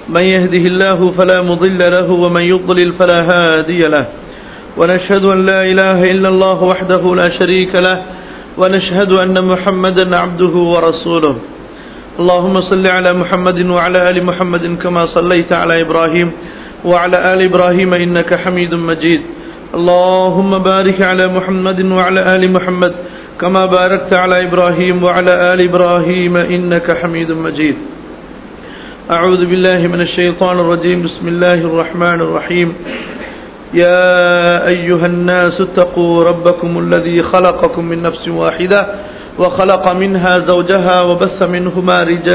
من يهده الله فلا مضل له ومن يضلل فلا هادي له ونشهد أن لا إله إلا الله وحده لا شريك له ونشهد أن محمدا عبده ورسوله اللهم صل على محمد وعلى آل محمد كما صليت على إبراهيم وعلى آل إبراهيم إنك حميد مجيد اللهم بارك على محمد وعلى آل محمد كما باركت على إبراهيم وعلى آل إبراهيم إنك حميد مجيد أعوذ بالله من الشيطان الرجيم بسم الله الرحمن الرحيم يا أيها الناس اتقوا ربكم الذي خلقكم من نفس واحدة وخلق منها زوجها وبث منهما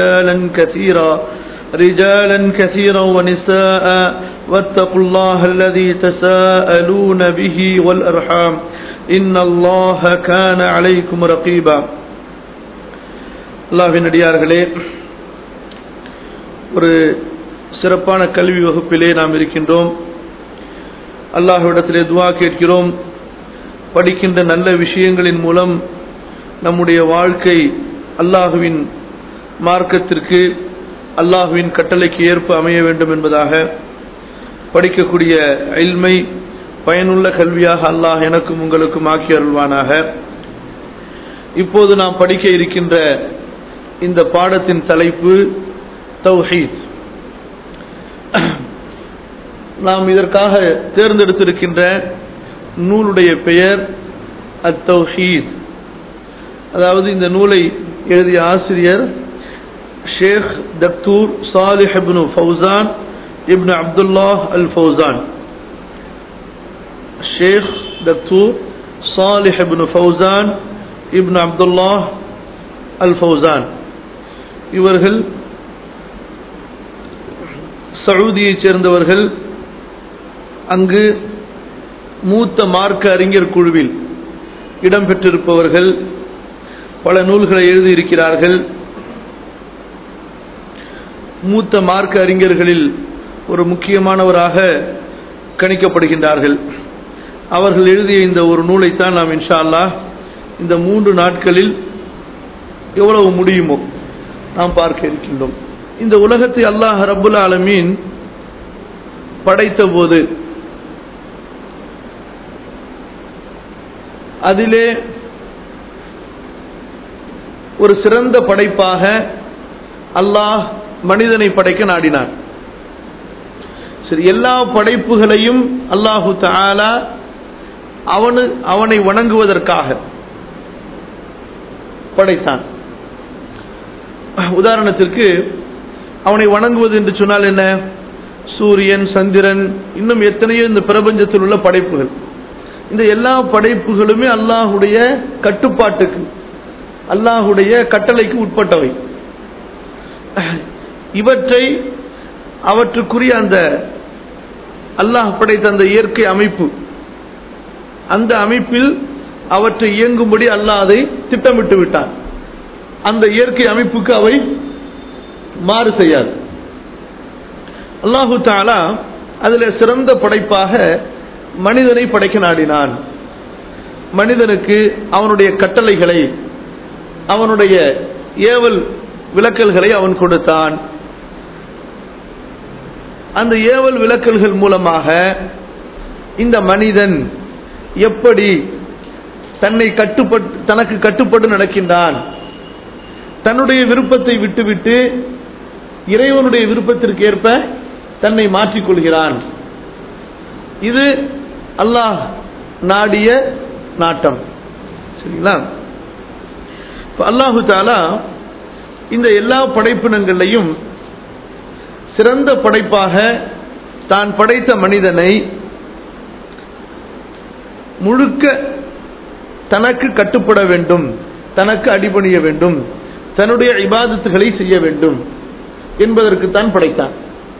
رجالا كثيرا ونساء واتقوا الله الذي تساءلون به والأرحام إن الله كان عليكم رقيبا அல்லாஹ்வின் அடியார்களே, ஒரு சிறப்பான கல்வி வகுப்பிலே நாம் இருக்கின்றோம். அல்லாஹ்விடத்திலே துஆ கேட்கிறோம். படிக்கின்ற நல்ல விஷயங்களின் மூலம் நம்முடைய வாழ்க்கை அல்லாஹ்வின் மார்க்கத்திற்கு அல்லாஹ்வின் கட்டளைக்கு ஏற்ப அமைய வேண்டும் என்பதாக படிக்கக்கூடிய இல்மை பயனுள்ள கல்வியாக அல்லாஹ் எனக்கும் உங்களுக்கும் ஆக்கி அருள்வானாக. இப்போது நாம் படிக்க இருக்கின்ற இந்த பாடத்தின் தலைப்பு தௌஹீத். நாம் இதற்காக தேர்ந்தெடுத்திருக்கின்ற நூலுடைய பெயர் அத்-தௌஹீத். அதாவது இந்த நூலை எழுதிய ஆசிரியர் ஷேக் தக்தூர் சாலிஹ் இப்னு ஃபௌசான் இப்னு அப்துல்லாஹ் அல் ஃபௌசான். ஷேக் தக்தூர் சாலிஹ் இப்னு ஃபௌசான் இப்னு அப்துல்லாஹ் அல் ஃபௌசான் இவர்கள் சவுதியைச் சேர்ந்தவர்கள். அங்கு மூத்த மார்க்க அறிஞர் குழுவில் இடம்பெற்றிருப்பவர்கள். பல நூல்களை எழுதியிருக்கிறார்கள். மூத்த மார்க்க அறிஞர்களில் ஒரு முக்கியமானவராக கணிக்கப்படுகின்றார்கள். அவர்கள் எழுதிய இந்த ஒரு நூலைத்தான் நாம் இன்ஷா அல்லாஹ் இந்த 3 நாட்களில் எவ்வளவு முடியுமோ நாம் பார்க்க இருக்கின்றோம். இந்த உலகத்தை அல்லாஹ் ரப்புல் ஆலமீன் படைத்த போது அதிலே ஒரு சிறந்த படைப்பாக அல்லாஹ் மனிதனை படைக்க நாடினான். சரி, எல்லா படைப்புகளையும் அல்லாஹு தஆலா அவனை வணங்குவதற்காக படைத்தான். உதாரணத்திற்கு அவனை வணங்குவது என்று சொன்னால் என்ன? சூரியன், சந்திரன், இன்னும் எத்தனையோ இந்த பிரபஞ்சத்தில் உள்ள படைப்புகள். இந்த எல்லா படைப்புகளுமே அல்லாஹுடைய கட்டுப்பாட்டுக்கு, அல்லாஹுடைய கட்டளைக்கு உட்பட்டவை. இவற்றை அவற்றுக்குரிய அந்த அல்லாஹ் படைத்த அந்த இயற்கை அமைப்பு, அந்த அமைப்பில் அவற்றை இயங்கும்படி அல்லாஹ் அதை திட்டமிட்டு விட்டான். அந்த இயற்கை அமைப்புக்கு அவை மாறு செய்யாது. அல்லாஹு தஆலா அதில் சிறந்த படைப்பாக மனிதனை படைக்க நாடினான். மனிதனுக்கு அவனுடைய கட்டளைகளை, அவனுடைய ஏவல் விலக்கல்களை அவன் கொடுத்தான். அந்த ஏவல் விலக்கல்கள் மூலமாக இந்த மனிதன் எப்படி தனக்கு கட்டுப்பட்டு நடக்கின்றான், தன்னுடைய விருப்பத்தை விட்டுவிட்டு இறைவனுடைய விருப்பத்திற்கு ஏற்ப தன்னை மாற்றிக்கொள்கிறான். இது அல்லாஹ் நாடிய நாட்டம். சரிங்களா? அல்லாஹு தஆலா இந்த எல்லா படைப்பினங்களையும் சிறந்த படைப்பாக தான் படைத்த மனிதனை முழுக்க தனக்கு கட்டுப்பட வேண்டும், தனக்கு அடிபணிய வேண்டும், தன்னுடைய இபாதத்துகளை செய்ய வேண்டும் என்பதற்கு தான் படைத்தான்.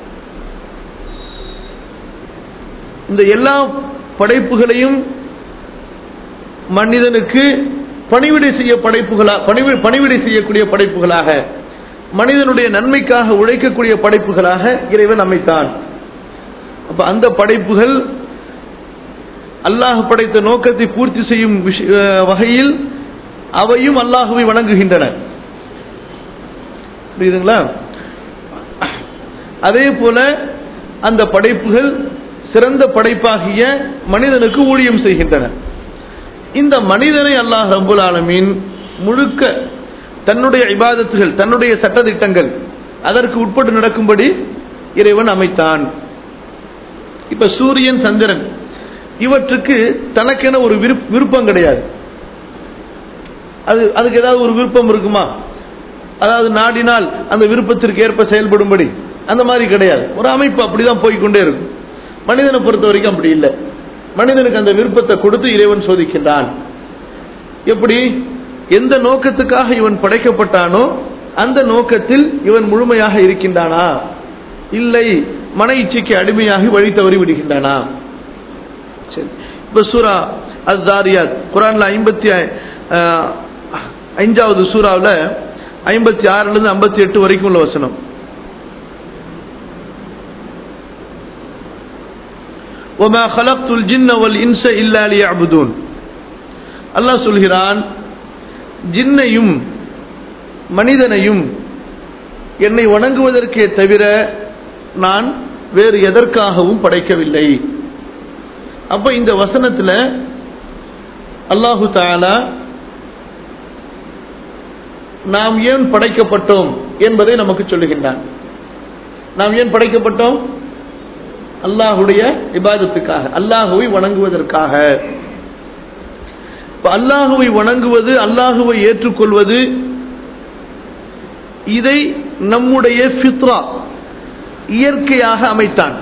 இந்த எல்லா படைப்புகளையும் மனிதனுக்கு பணிவிடை செய்யக்கூடிய படைப்புகளாக, மனிதனுடைய நன்மைக்காக உழைக்கக்கூடிய படைப்புகளாக இறைவன் அமைத்தான். அப்ப அந்த படைப்புகள் அல்லாஹ் படைத்த நோக்கத்தை பூர்த்தி செய்யும் வகையில் அவையும் அல்லாஹுவை வணங்குகின்றன. புரியுதுங்களா? அதே போல அந்த படைப்புகள் சிறந்த படைப்பாகிய மனிதனுக்கு ஊழியம் செய்கின்றன. இந்த மனிதனை அல்லாஹ் ரப்புல் ஆலமீன் முழுக்க தன்னுடைய இபாதத்துகள், தன்னுடைய சட்டதிட்டங்கள் அதற்கு உட்பட்டு நடக்கும்படி இறைவன் அமைத்தான். இப்ப சூரியன், சந்திரன் இவற்றுக்கு தனக்கென ஒரு விருப்பம் கிடையாது. அதுக்கு ஏதாவது ஒரு விருப்பம் இருக்குமா? அதாவது நாடினால் அந்த விருப்பத்திற்கு ஏற்ப செயல்படும்படி அந்த மாதிரி கிடையாது. ஒரு அமைப்பு அப்படிதான் போய்கொண்டே இருக்கும். மனிதனை பொறுத்த வரைக்கும் அப்படி இல்லை. மனிதனுக்கு அந்த விருப்பத்தை கொடுத்து இறைவன் சோதிக்கின்றான். எப்படி? எந்த நோக்கத்துக்காக இவன் படைக்கப்பட்டானோ அந்த நோக்கத்தில் இவன் முழுமையாக இருக்கின்றானா, இல்லை மன இச்சைக்கு அடிமையாகி வழி தவறி விடுகின்றானா? சரி, இப்ப சூரா அஸ்-ஸாரியாத் குர்ஆன்ல 55வது சூராவுல 56 இருந்து 58 வரைக்கும் உள்ள வசனம். وَمَا خَلَقْتُ الْجِنَّ وَالْإِنسَ إِلَّا لِيَعْبُدُونَ. அல்லாஹ் சொல்கிறான், ஜின்னையும் மனிதனையும் என்னை வணங்குவதற்கே தவிர நான் வேறு எதற்காகவும் படைக்கவில்லை. அப்ப இந்த வசனத்துல அல்லாஹு தஆலா நாம் ஏன் படைக்கப்பட்டோம் என்பதை நமக்கு சொல்லுகின்றான். நாம் ஏன் படைக்கப்பட்டோம்? அல்லாஹுடைய இபாதத்துக்காக, அல்லாஹுவை வணங்குவதற்காக. அல்லாஹுவை வணங்குவது, அல்லாஹுவை ஏற்றுக்கொள்வது, இதை நம்முடைய ஃபித்ரா இயற்கையாக அமைத்தான்.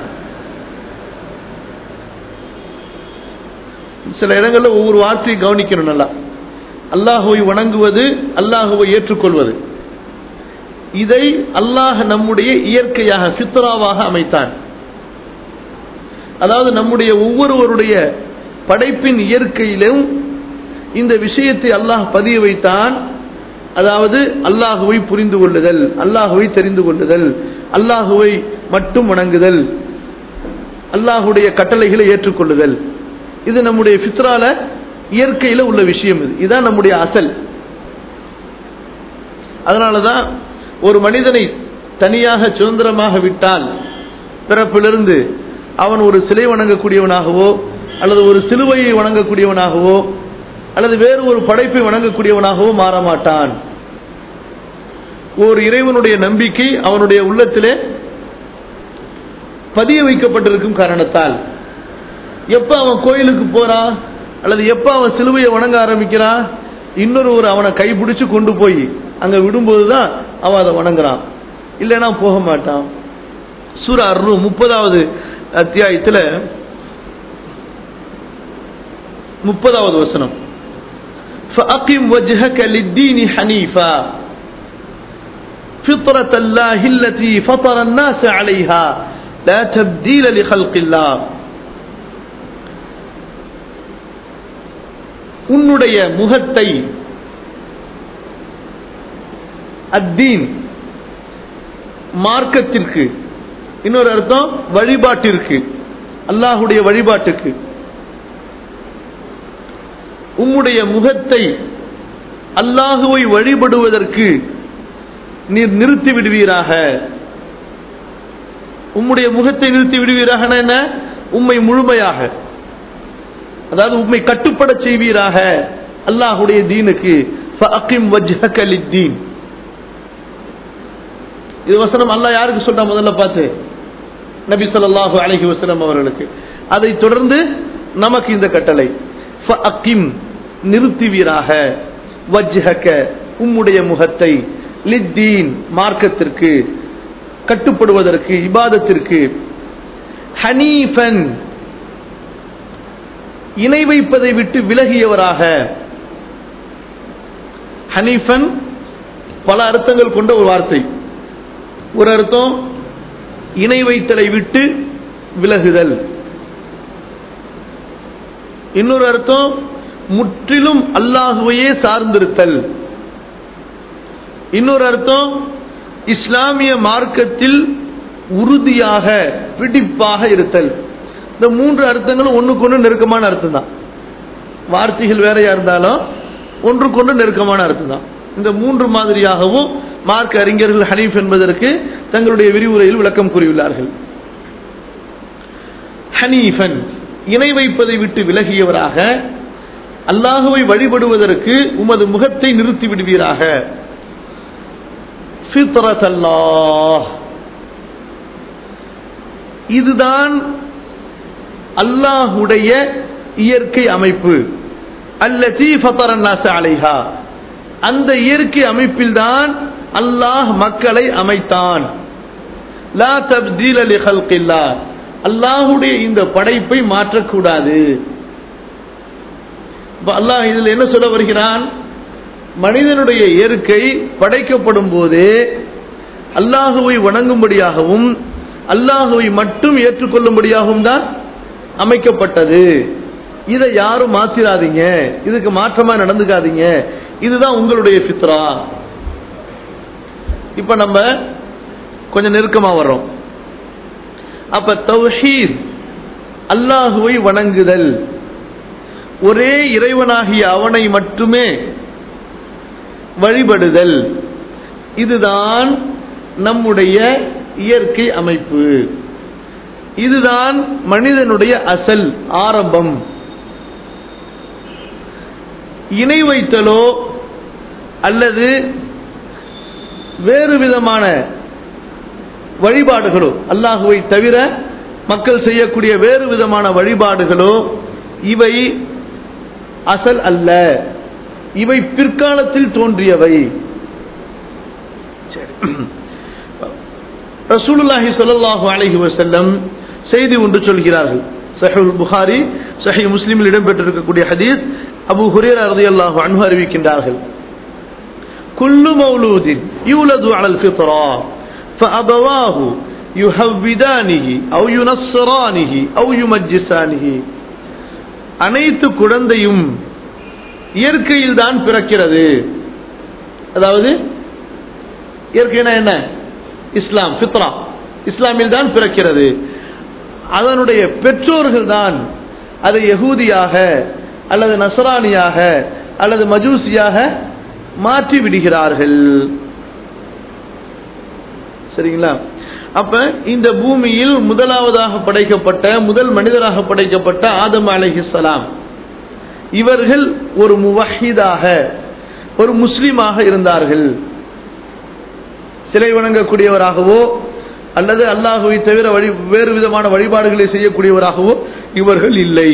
சில இடங்களில் ஒவ்வொரு வார்த்தையை கவனிக்கணும் நல்லா. அல்லாஹுவை வணங்குவது, அல்லாஹுவை ஏற்றுக்கொள்வது, இதை அல்லாஹ் நம்முடைய இயற்கையாக ஃபித்ராவாக அமைத்தான். அதாவது நம்முடைய ஒவ்வொருவருடைய படைப்பின் இயற்கையிலும் இந்த விஷயத்தை அல்லாஹ் பதிய வைத்தான். அதாவது அல்லாஹுவை புரிந்து கொள்ளுதல், அல்லாஹுவை தெரிந்து கொள்ளுதல், அல்லாஹுவை மட்டும் வணங்குதல், அல்லாஹுடைய கட்டளைகளை ஏற்றுக்கொள்ளுதல், இது நம்முடைய ஃபித்ரால இயற்கையில உள்ள விஷயம். இதுதான் நம்முடைய அசல். அதனாலதான் ஒரு மனிதனை தனியாக சுதந்திரமாக விட்டால் பிறப்பிலிருந்து அவன் ஒரு சிலை வணங்கக்கூடியவனாகவோ அல்லது ஒரு சிலுவையை வணங்கக்கூடியவனாகவோ அல்லது வேறு ஒரு படைப்பை வணங்கக்கூடியவனாகவோ மாற மாட்டான். ஒரு இறைவனுடைய நம்பிக்கை அவனுடைய உள்ளத்திலே பதிய வைக்கப்பட்டிருக்கும் காரணத்தால் எப்ப அவன் கோயிலுக்கு போறான் அல்லது எப்ப அவன் சிலுவையை வணங்க ஆரம்பிக்கிறான், இன்னொரு அவனை கைப்பிடிச்சு கொண்டு போய் அங்க விடும்போதுதான் அவன் அதை வணங்குறான், இல்லைன்னா போக மாட்டான். சூரா அர்-ரூம் 30வது அத்தியாயத்துல 30வது வசனம், فَأَقِمْ وَجْهَكَ لِلدِّينِ حَنِيفًا فِطْرَةَ اللَّهِ الَّتِي فَطَرَ النَّاسَ عَلَيْهَا لَا تَبْدِيلَ لِخَلْقِ اللَّهِ. உன்னுடைய முகத்தை, அத்தீன் மார்க்கத்திற்கு, இன்னொரு அர்த்தம் வழிபாட்டிற்கு, அல்லாஹுடைய வழிபாட்டுக்கு, உம்முடைய முகத்தை அல்லாஹுவை வழிபடுவதற்கு நீர் நிறுத்தி விடுவீராக. உம்முடைய முகத்தை நிறுத்தி விடுவீராக என்ன? உம்மை முழுமையாக, அதாவது உம்மை கட்டுப்பட செய்வீராக அல்லாஹுடைய தீனுக்கு. ஃபஅகிம் வஜ்ஹக லித்தீன். இது வசனம் அல்லாஹ் யாருக்கு சொன்னா முதல்ல பார்த்து? நபி ஸல்லல்லாஹு அலைஹி வஸல்லம் அவர்களுக்கு. அதை தொடர்ந்து நமக்கு இந்த கட்டளை, ஃபஅகிம் நிறுத்துவீராக, வஜ்ஹக உம்முடைய முகத்தை, லித்தீன் மார்க்கத்திற்கு, கட்டுப்படுவதற்கு, இபாதத்திற்கு, ஹனீஃபன் இணை வைப்பதை விட்டு விலகியவராக. ஹனீஃபன் பல அர்த்தங்கள் கொண்ட ஒரு வார்த்தை. ஒரு அர்த்தம் இணை வைத்தலை விட்டு விலகுதல், இன்னொரு அர்த்தம் முற்றிலும் அல்லாஹுவையே சார்ந்திருத்தல், இன்னொரு அர்த்தம் இஸ்லாமிய மார்க்கத்தில் உறுதியாக பிடிப்பாக இருத்தல். இந்த மூன்று அர்த்தங்களும் ஒன்றுக்கு ஒன்று நெருக்கமான அர்த்தம் தான். வார்த்தைகள் வேறையா இருந்தாலும் ஒன்றுக்கு ஒன்று நெருக்கமான அர்த்தம் தான். இந்த மூன்று மாதிரியாகவும் மார்க்க அறிஞர்கள் ஹனீஃப் என்பதற்கு தங்களுடைய விரிவுரையில் விளக்கம் கூறியுள்ளார்கள். ஹனீஃபன் இணை வைப்பதை விட்டு விலகியவராக, அல்லாஹுவை வழிபடுவதற்கு உமது முகத்தை நிறுத்தி விடுவீராக. ஃபித்ரத் அல்லாஹ், இதுதான் அல்லாஹுடைய இயற்கை அமைப்பு. அல்லதி ஃபதரன் நாஸ அலைஹா, அந்த இயற்கை அமைப்பில்தான் அல்லாஹ் மக்களை அமைத்தான். லா தப்தீல லிஹல்கில்லாஹ், அல்லாஹுடைய இந்த படைப்பை மாற்றக்கூடாது. அல்லாஹ் இதில் என்ன சொல்ல வருகிறான்? மனிதனுடைய இயற்கை படைக்கப்படும் போதே அல்லாஹுவை வணங்கும்படியாகவும் அல்லாஹுவை மட்டும் ஏற்றுக்கொள்ளும்படியாகவும் தான் அமைக்கப்பட்டது. இதை யாரும் மாத்திராதீங்க, இதுக்கு மாற்றமா நடந்துக்காதீங்க, இதுதான் உங்களுடைய ஃபித்ரா. இப்ப நம்ம கொஞ்சம் நெருக்கமா வர்றோம். அப்ப தௌஹீத், அல்லாஹுவை வணங்குதல், ஒரே இறைவனாகிய அவனை மட்டுமே வழிபடுதல், இதுதான் நம்முடைய இயற்கை அமைப்பு. இதுதான் மனிதனுடைய அசல் ஆரம்பம். இணை வைத்தலோ அல்லது வேறு விதமான வழிபாடுகளோ, அல்லாஹுவை தவிர மக்கள் செய்யக்கூடிய வேறு விதமான வழிபாடுகளோ இவை அசல் அல்ல, இவை பிற்காலத்தில் தோன்றியவை. ரசூலுல்லாஹி ஸல்லல்லாஹு அலைஹி வஸல்லம் செய்தி ஒன்று சொல்கிறார்கள். சஹீஹுல் புகாரி, சஹீஹ் முஸ்லிமில் இடம்பெற்றிருக்கக்கூடிய ஹதீஸ், அபூ ஹுரைரா ரலியல்லாஹு அன்ஹு அறிவிக்கின்றார்கள். குல்லு மௌலூதின் யூலது அலல் ஃபித்ரா ஃபஅபவாஹு யுஹவ்விதானிஹி அவ் யுனஸ்ஸரானிஹி அவ் யுமஜ்ஜிசானிஹி, அனைத்து குழந்தையும் இயற்கையில் தான் பிறக்கிறது. அதாவது இயற்கைனா என்ன? இஸ்லாம், ஃபித்ரா, இஸ்லாமில் தான் பிறக்கிறது. அதனுடைய பெற்றோர்கள் தான் அதை யகூதியாக அல்லது நஸ்ரானியாக அல்லது மஜூசியாக மாற்றி விடுகிறார்கள். சரிங்களா? அப்ப இந்த பூமியில் முதலாவதாக படைக்கப்பட்ட முதல் மனிதராக படைக்கப்பட்ட ஆதம் அலைஹிஸ்ஸலாம், இவர்கள் ஒரு முவஹிதாக, ஒரு முஸ்லிமாக இருந்தார்கள். சிலை வணங்கக்கூடியவராகவோ அல்லது அல்லாஹுவை தவிர வேறு விதமான வழிபாடுகளை செய்யக்கூடியவராகவோ இவர்கள் இல்லை.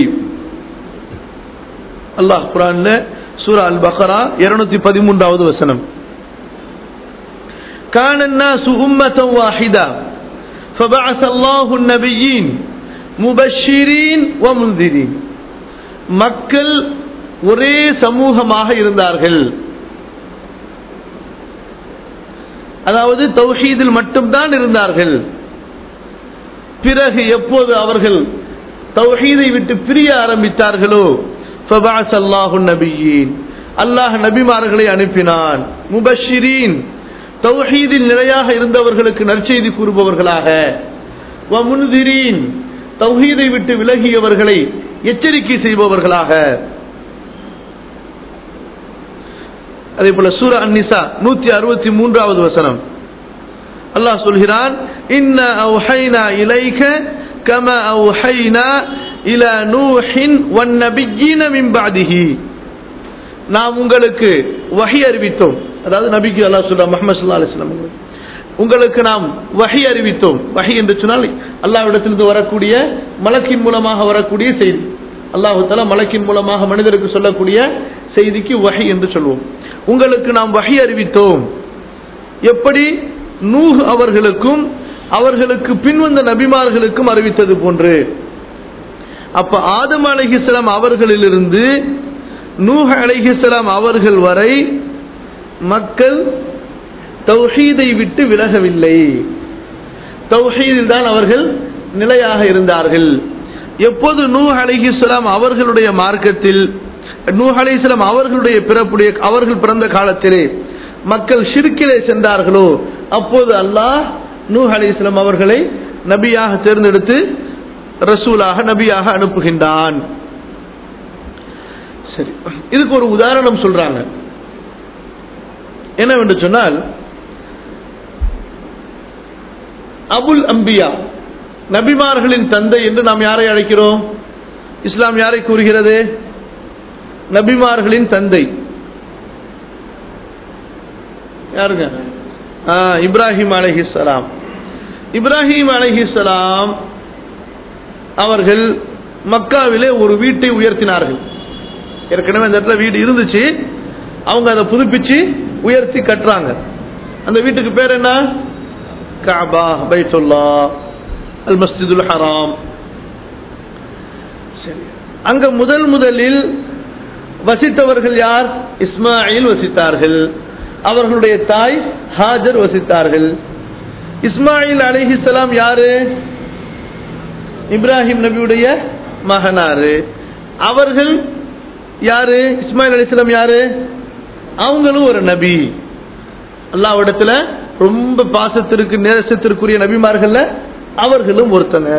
அல்லாஹ் குர்ஆன்ல சூரா அல் பக்ரா 213வது வசனம், கான الناس أمة واحدة فبعث الله النبيين مبشرين ومنذرين, மக்கள் ஒரே சமூகமாக இருந்தார்கள். அதாவது தௌஹீதில் மட்டும்தான் இருந்தார்கள். பிறகு எப்போது அவர்கள் தௌஹீதை விட்டு பிரிய ஆரம்பித்தார்களோ, ஃபபஅஸ அல்லாஹு நபியீன், அல்லாஹ் நபிமார்களை அனுப்பினான். முபஷ்ஷிரீன், தௌஹீதில் நிலையாக இருந்தவர்களுக்கு நற்செய்தி கூறுபவர்களாக. வ முன்திரீன், தௌஹீதை விட்டு விலகியவர்களை எச்சரிக்கை செய்பவர்களாக. அதே போல சூரா அன்-நிசா 163வது வசனம் அல்லாஹ் சொல்கிறான், இன்னா அவ்ஹைனா இலைக கமா அவ்ஹைனா இலா நூஹின் வன் நபிய்யின மின் பஅதிஹி, நாம் உங்களுக்கு வஹி அறிவித்தோம். அதாவது நபிக்கு அல்லாஹ் சொல்றான், முஹம்மது ஸல்லல்லாஹு அலைஹி வஸல்லம், உங்களுக்கு நாம் வஹி அறிவித்தோம். வஹி என்று சொன்னால் அல்லாஹ்விடத்திலிருந்து வரக்கூடிய மலக்கின் மூலமாக வரக்கூடிய செய்தி. அல்லாஹ் தஆலா மலக்கின் மூலமாக மனிதருக்கு சொல்லக்கூடிய செய்திக்கு வஹி என்று சொல்வோம். உங்களுக்கு நாம் வஹி அறிவித்தோம். எப்படி? நூஹ் அவர்களுக்கும் அவர்களுக்கு பின்வந்த நபிமார்களுக்கும் அறிவித்தது போன்று. அப்ப ஆதம் அலைஹிஸ்ஸலாம் அவர்களிலிருந்து நூஹ் அலைஹிஸ்ஸலாம் அவர்கள் வரை மக்கள் தௌஹீதை விட்டு விலகவில்லை. தௌஹீதில் தான் அவர்கள் நிலையாக இருந்தார்கள். எப்போது நூஹ் அலைஹிஸ்ஸலாம் அவர்களுடைய மார்க்கத்தில், நூஹ் அலைஹிஸ்ஸலாம் அவர்களுடைய பிறப்புடைய அவர்கள் பிறந்த காலத்திலே மக்கள் ஷிர்கிலே சென்றார்களோ, அப்போது அல்லாஹ் நூஹ் அலைஹிஸ்ஸலாம் அவர்களை நபியாக தேர்ந்தெடுத்து ரசூலாக நபியாக அனுப்புகின்றான். சரி, இதுக்கு ஒரு உதாரணம் சொல்றாங்க. என்னவென்று சொன்னால், அபுல் அம்பியா, நபிமார்களின் தந்தை என்று நாம் யாரை அழைக்கிறோம்? இஸ்லாம் யாரை கூறுகிறது? நபிமார்களின் தந்தை யாருங்க? இப்ராஹிம் அலைஹிஸ்ஸலாம். இப்ராஹிம் அலைஹிஸ்ஸலாம் அவர்கள் மக்காவிலே ஒரு வீட்டை உயர்த்தினார்கள். ஏற்கனவே அந்த இடத்துல வீடு இருந்துச்சு, அவங்க அதை புதுப்பிச்சு உயர்த்தி கட்டுறாங்க. அந்த வீட்டுக்கு பேர் என்ன? காபா, பைத்துல்லாஹ், அல் மஸ்ஜிதுல் ஹராம். சரி, அங்க முதலில் வசித்தவர்கள் யார்? இஸ்மாயில் வசித்தார்கள். அவர்களுடைய தாய் ஹாஜர் வசித்தார்கள். இஸ்மாயில் அலைஹிஸ்ஸலாம் யாரு? இப்ராஹிம் நபியுடைய மகனாரு. அவர்கள் யாரு? இஸ்மாயில் அலைஹிஸ்ஸலாம் யாரு? அவங்களும் ஒரு நபி. அல்லாஹ்விடத்துல ரொம்ப பாசத்திற்கு நேசத்திற்குரிய நபிமார்கள் அவர்களும் ஒருத்தங்க.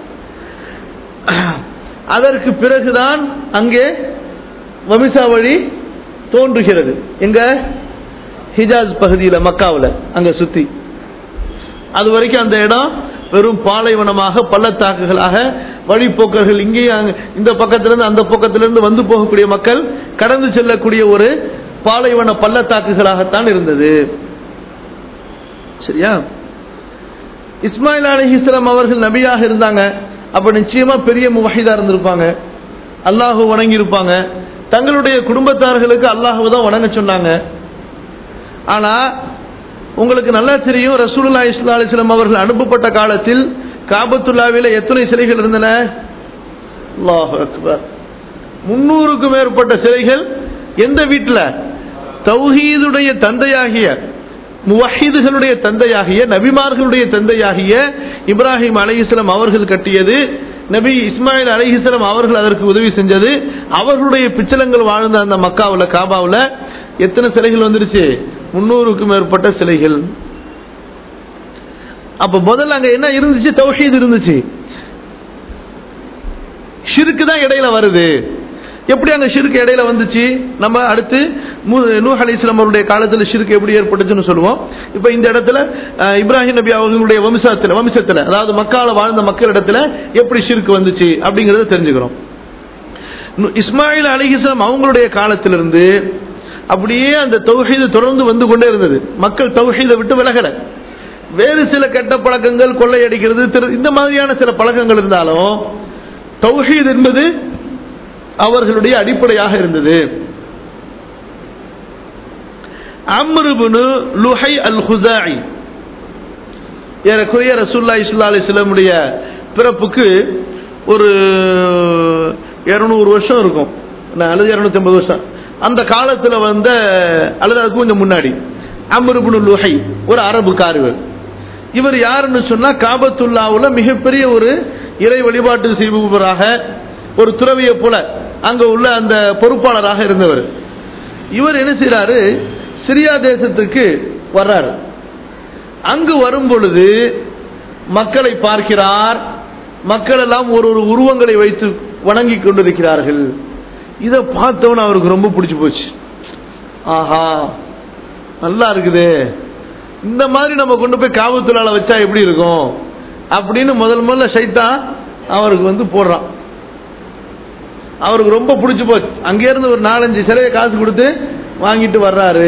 அதற்கு பிறகுதான் அங்கே வம்சாவழி தோன்றுகிறது. எங்க? ஹிஜாஸ் பகுதியில், மக்காவில் அங்க சுத்தி. அது வரைக்கும் அந்த இடம் வெறும் பாலைவனமாக, பள்ளத்தாக்குகளாக, வழிபோக்கர்கள் இங்கேயும் இந்த பக்கத்திலிருந்து அந்த பக்கத்திலிருந்து வந்து போகக்கூடிய மக்கள் கடந்து செல்லக்கூடிய ஒரு பாலைவன பள்ளத்தாக்குகளாகத்தான் இருந்தது. சரியா? இஸ்மாயில் அலைஹிஸ்ஸலாம் அவர்கள் நபியாக இருந்தாங்க. அப்ப நிச்சயமா பெரிய முவஹிதா இருந்திருப்பாங்க, அல்லாஹ் வணங்கி இருப்பாங்க. தங்களுடைய குடும்பத்தார்களுக்கு அல்லாஹ் தான் வணங்க சொன்னாங்க. ஆனா உங்களுக்கு நல்லா தெரியும், ரசூலுல்லாஹி ஸல்லல்லாஹு அலைஹி வஸல்லம் அவர்கள் அனுப்பப்பட்ட காலத்தில் காபத்துல்லாவில எத்தனை சிலைகள் இருந்தன? அல்லாஹு அக்பர், 300க்கும் மேற்பட்ட சிலைகள். எந்த வீட்டில்? தௌஹீதுடைய தந்தையாகிய, முவஹிதுகளுடைய தந்தையாகிய, நபிமார்களுடைய தந்தையாகிய இப்ராஹிம் அலைஹிஸ்ஸலாம் அவர்கள் கட்டியது. நபி இஸ்மாயில் அலைஹிஸ்ஸலாம் அவர்கள் அதற்கு உதவி செஞ்சது. அவர்களுடைய பிச்சலங்கள் வாழ்ந்த அந்த மக்காவில், காபாவில் எத்தனை சிலைகள் வந்துருச்சு? 300க்கும் மேற்பட்ட சிலைகள். அப்ப முதல்ல அங்க என்ன இருந்துச்சு? தௌஹீத் இருந்துச்சு. ஷிர்க் தான் இடையில வருது. எப்படி அங்க ஷிர்க் இடையில வந்துச்சு? நம்ம அடுத்து நூஹ் அலைஹிஸ்ஸலாம் அவருடைய காலத்துல ஷிர்க் எப்படி ஏற்பட்டுச்சுன்னு சொல்லுவோம். இப்ப இந்த இடத்துல இப்ராஹிம் நபி அவர்களுடைய வம்சத்துல, அதாவது மக்கால வாழ்ந்த மக்களிடத்துல எப்படி ஷிர்க் வந்துச்சு அப்படிங்கறத தெரிஞ்சுக்கிறோம். இஸ்மாயில் அலைஹிஸ்ஸலாம் அவங்களுடைய காலத்திலிருந்து அப்படியே அந்த தௌஹீது தொடர்ந்து வந்து கொண்டே இருந்தது. மக்கள் தௌஹீதை விட்டு விலகல. வேறு சில கெட்ட பழக்கங்கள், கொள்ளையடிக்கிறது, இந்த மாதிரியான சில பழக்கங்கள் இருந்தாலும் தௌஹீத் என்பது அவர்களுடைய அடிப்படையாக இருந்தது. அம்ர் இப்னு லுஹை அல்-குஸாஇ, ஏறக்குறைய ரசூலுல்லாஹி ஸல்லல்லாஹு அலைஹி வஸல்லம் உடைய பிறப்புக்கு ஒரு 200 வருஷம் இருக்கும், அல்லது 250 வருஷம். அந்த காலத்துல வந்த, அல்லது அதுக்கு கொஞ்சம் முன்னாடி, அம்ர் இப்னு லுஹை ஒரு அரபு காரிவர். இவர் யாருன்னு சொன்னா, காபத்துல்லாவுல மிகப்பெரிய ஒரு இறை வழிபாட்டு செய்பவராக, ஒரு துறவியை போல அங்க உள்ள அந்த பொறுப்பாளராக இருந்தவர். இவர் என்ன செய்யறாரு? சிரியா தேசத்துக்கு வர்றாரு. அங்கு வரும் பொழுது மக்களை பார்க்கிறார். மக்கள் எல்லாம் ஒரு ஒரு உருவங்களை வைத்து வணங்கி கொண்டிருக்கிறார்கள். இதை பார்த்தவன அவருக்கு ரொம்ப பிடிச்சு போச்சு. ஆஹா, நல்லா இருக்குது, இந்த மாதிரி நம்ம கொண்டு போய் காபத்துல்லால வச்சா எப்படி இருக்கும் அப்படின்னு முதல்ல ஷைத்தான் அவருக்கு போடுறான். அவருக்கு ரொம்ப பிடிச்சு போச்சு. அங்கே இருந்து ஒரு 4-5 சிலையை காசு கொடுத்து வாங்கிட்டு வர்றாரு.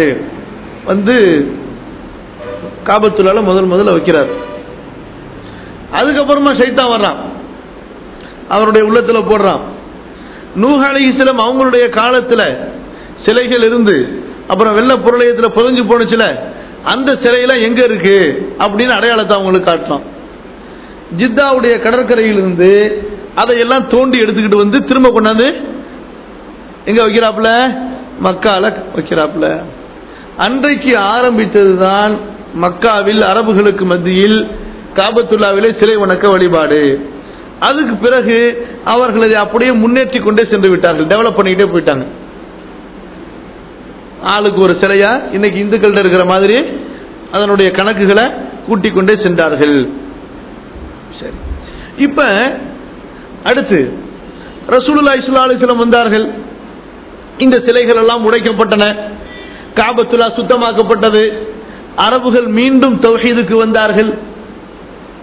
காபத்துல்லால முதல்ல வைக்கிறார். அதுக்கப்புறமா ஷைத்தான் வர்றான், அவருடைய உள்ளத்துல போடுறான். நூஹ் அலைஹிஸ்ஸலாம் அவங்களுடைய காலத்துல சிலைகள் இருந்து அப்புறம் வெள்ள பொருளையத்துல புதைஞ்சு போனுச்சுல, அந்த சிலையெல்லாம் எங்க இருக்கு அப்படின்னு அடையாளத்தை அவங்களுக்கு காட்டுறான். ஜித்தாவுடைய கடற்கரையிலிருந்து அதையெல்லாம் தோண்டி எடுத்துக்கிட்டு திரும்ப கொண்டாந்து எங்க வைக்கிறாப்புல? மக்கால வைக்கிறாப்புல. அன்றைக்கு ஆரம்பித்ததுதான் மக்காவில் அரபுகளுக்கு மத்தியில் காபத்துல்லாவிலே சிலை வணக்க வழிபாடு. அதுக்கு பிறகு அவர்கள் அதை அப்படியே முன்னேற்றி கொண்டே சென்று விட்டார்கள், டெவலப் பண்ணிக்கிட்டே போயிட்டாங்க. ஆளுக்கு ஒரு சிலையா இன்னைக்கு இந்துக்கள்கிட்ட இருக்கிற மாதிரி அதனுடைய கணக்குகளை கூட்டிக் கொண்டே சென்றார்கள். சரி, இப்ப அடுத்து ரசூலுல்லாஹி ஸல்லல்லாஹு அலைஹி வஸல்லம் வந்தார்கள். இந்த சிலைகள் எல்லாம் உடைக்கப்பட்டன, காபத்துல்லா சுத்தமாக்கப்பட்டது. அரபுகள் மீண்டும் தௌஹீதுக்கு வந்தார்கள்.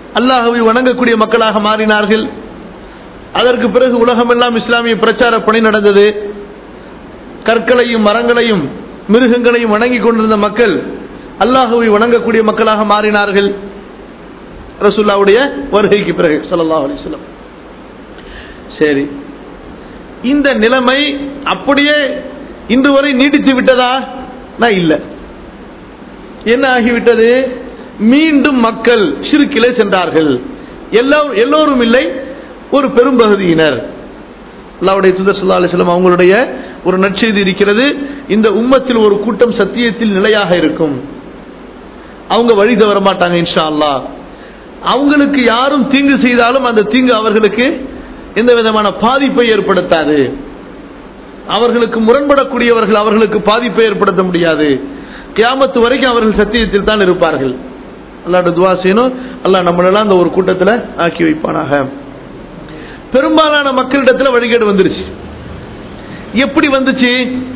அல்லாஹ்வை வணங்கக்கூடிய மக்களாக மாறினார்கள். அதற்கு பிறகு உலகமெல்லாம் இஸ்லாமிய பிரச்சார பணி நடந்தது. கற்களையும் மரங்களையும் மிருகங்களையும் வணங்கி கொண்டிருந்த மக்கள் அல்லாஹ்வை வணங்கக்கூடிய மக்களாக மாறினார்கள் ரசூலுல்லாஹ்வுடைய வருகைக்கு பிறகு ஸல்லல்லாஹு அலைஹி வஸல்லம். சரி, இந்த நிலைமை அப்படியே இன்று வரை நீடித்து விட்டதா? இல்ல. என்ன ஆகிவிட்டது? மீண்டும் மக்கள் ஷிர்கிலே சென்றார்கள். எல்லோரும் இல்லை, ஒரு பெரும்பகுதியினர். அல்லாஹ்வுடைய தூதர் ஸல்லல்லாஹு அலைஹி வஸல்லம் அவங்களுடைய ஒரு நற்செய்தி இருக்கிறது. இந்த உம்மத்தில் ஒரு கூட்டம் சத்தியத்தில் நிலையாக இருக்கும், அவங்க வழி தவற மாட்டாங்க இன்ஷா அல்லாஹ். அவங்களுக்கு யாரும் தீங்கு செய்தாலும் அந்த தீங்கு அவர்களுக்கு எந்த விதமான பாதிப்பை ஏற்படுத்தாது. அவர்களுக்கு முரண்படக்கூடியவர்கள் அவர்களுக்கு பாதிப்பை ஏற்படுத்த முடியாது. கியாமத்து வரைக்கும் அவர்கள் சத்தியத்தில் தான் இருப்பார்கள். அல்லாஹ்வுடைய துஆ செய்யணும், அல்லாஹ் நம்மளெல்லாம் அந்த ஒரு கூட்டத்தில் ஆக்கி வைப்பானாக. பெரும்பாலான மக்களிடத்தில் வழிகேடு வந்துருச்சு. எப்படி வந்துச்சு?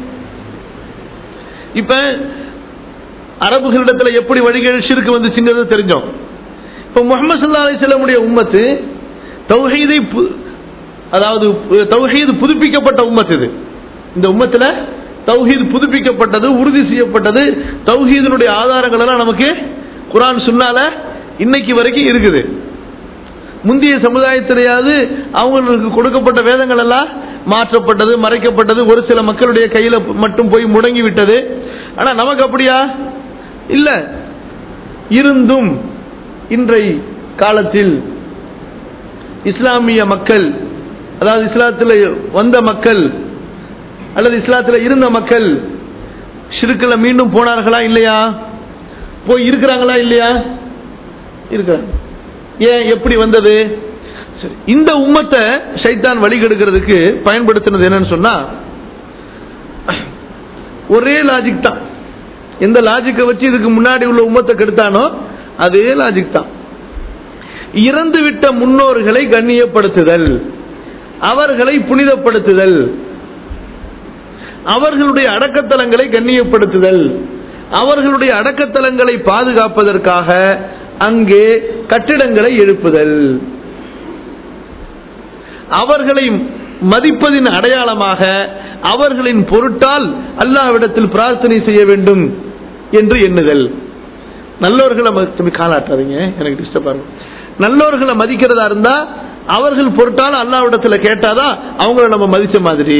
இப்ப அரபுகளிடத்தில் எப்படி வழிகேடு ஷிர்க் வந்துச்சுங்கிறது தெரிஞ்சோம். இப்ப முஹம்மது ஸல்லல்லாஹு அலைஹி வஸல்லமுடைய உம்மத்து தௌஹீதை, அதாவது தௌஹீத் புதுப்பிக்கப்பட்ட உம்மத். இது இந்த உம்மத்துல தௌஹீத் புதுப்பிக்கப்பட்டது, உறுதி செய்யப்பட்டது. தௌஹீதினுடைய ஆதாரங்கள் எல்லாம் நமக்கு குர்ஆன் சுன்னால இன்னைக்கு வரைக்கும் இருக்குது. முந்தைய சமுதாயத்திலேயாவது அவங்களுக்கு கொடுக்கப்பட்ட வேதங்கள் எல்லாம் மாற்றப்பட்டது, மறைக்கப்பட்டது, ஒரு சில மக்களுடைய கையில மட்டும் போய் முடங்கி விட்டது. ஆனா நமக்கு அப்படியா? இல்ல. இருந்தும் இன்றைய காலத்தில் இஸ்லாமிய மக்கள், அதாவது இஸ்லாத்தில் வந்த மக்கள் அல்லது இஸ்லாத்தில் இருந்த மக்கள் ஷிர்க்ல மீண்டும் போனார்களா இல்லையா? போய் இருக்கிறாங்களா இல்லையா? இருக்கிறாங்க. ஏன், எப்படி வந்தது? சரி, இந்த உம்மத்தை ஷைத்தான் வழிகெடுக்கிறதுக்கு பயன்படுத்தினது என்னன்னு சொன்னா ஒரே லாஜிக் தான். எந்த லாஜிக்கை வச்சு இதுக்கு முன்னாடி உள்ள உம்மத்தை கெடுத்தானோ அதே லாஜிக் தான். இறந்துவிட்ட முன்னோர்களை கண்ணியப்படுத்துதல், அவர்களை புனிதப்படுத்துதல், அவர்களுடைய அடக்கத்தலங்களை கண்ணியப்படுத்துதல், அவர்களுடைய அடக்கத்தலங்களை பாதுகாப்பதற்காக அங்கே கட்டிடங்களை எழுப்புதல், அவர்களை மதிப்பதின் அடையாளமாக அவர்களின் பொருட்டால் அல்லாஹ்விடத்தில் பிரார்த்தனை செய்ய வேண்டும் என்று எண்ணுதல். நல்லோர்களை காலாட்டாதீங்க, எனக்கு டிஸ்டர்ப் ஆகும். நல்லோர்களை மதிக்கிறதா இருந்தா அவர்கள் பொருட்டால் அல்லாஹ்விடத்தில் கேட்டாதான் அவங்கள நம்ம மதிச்ச மாதிரி.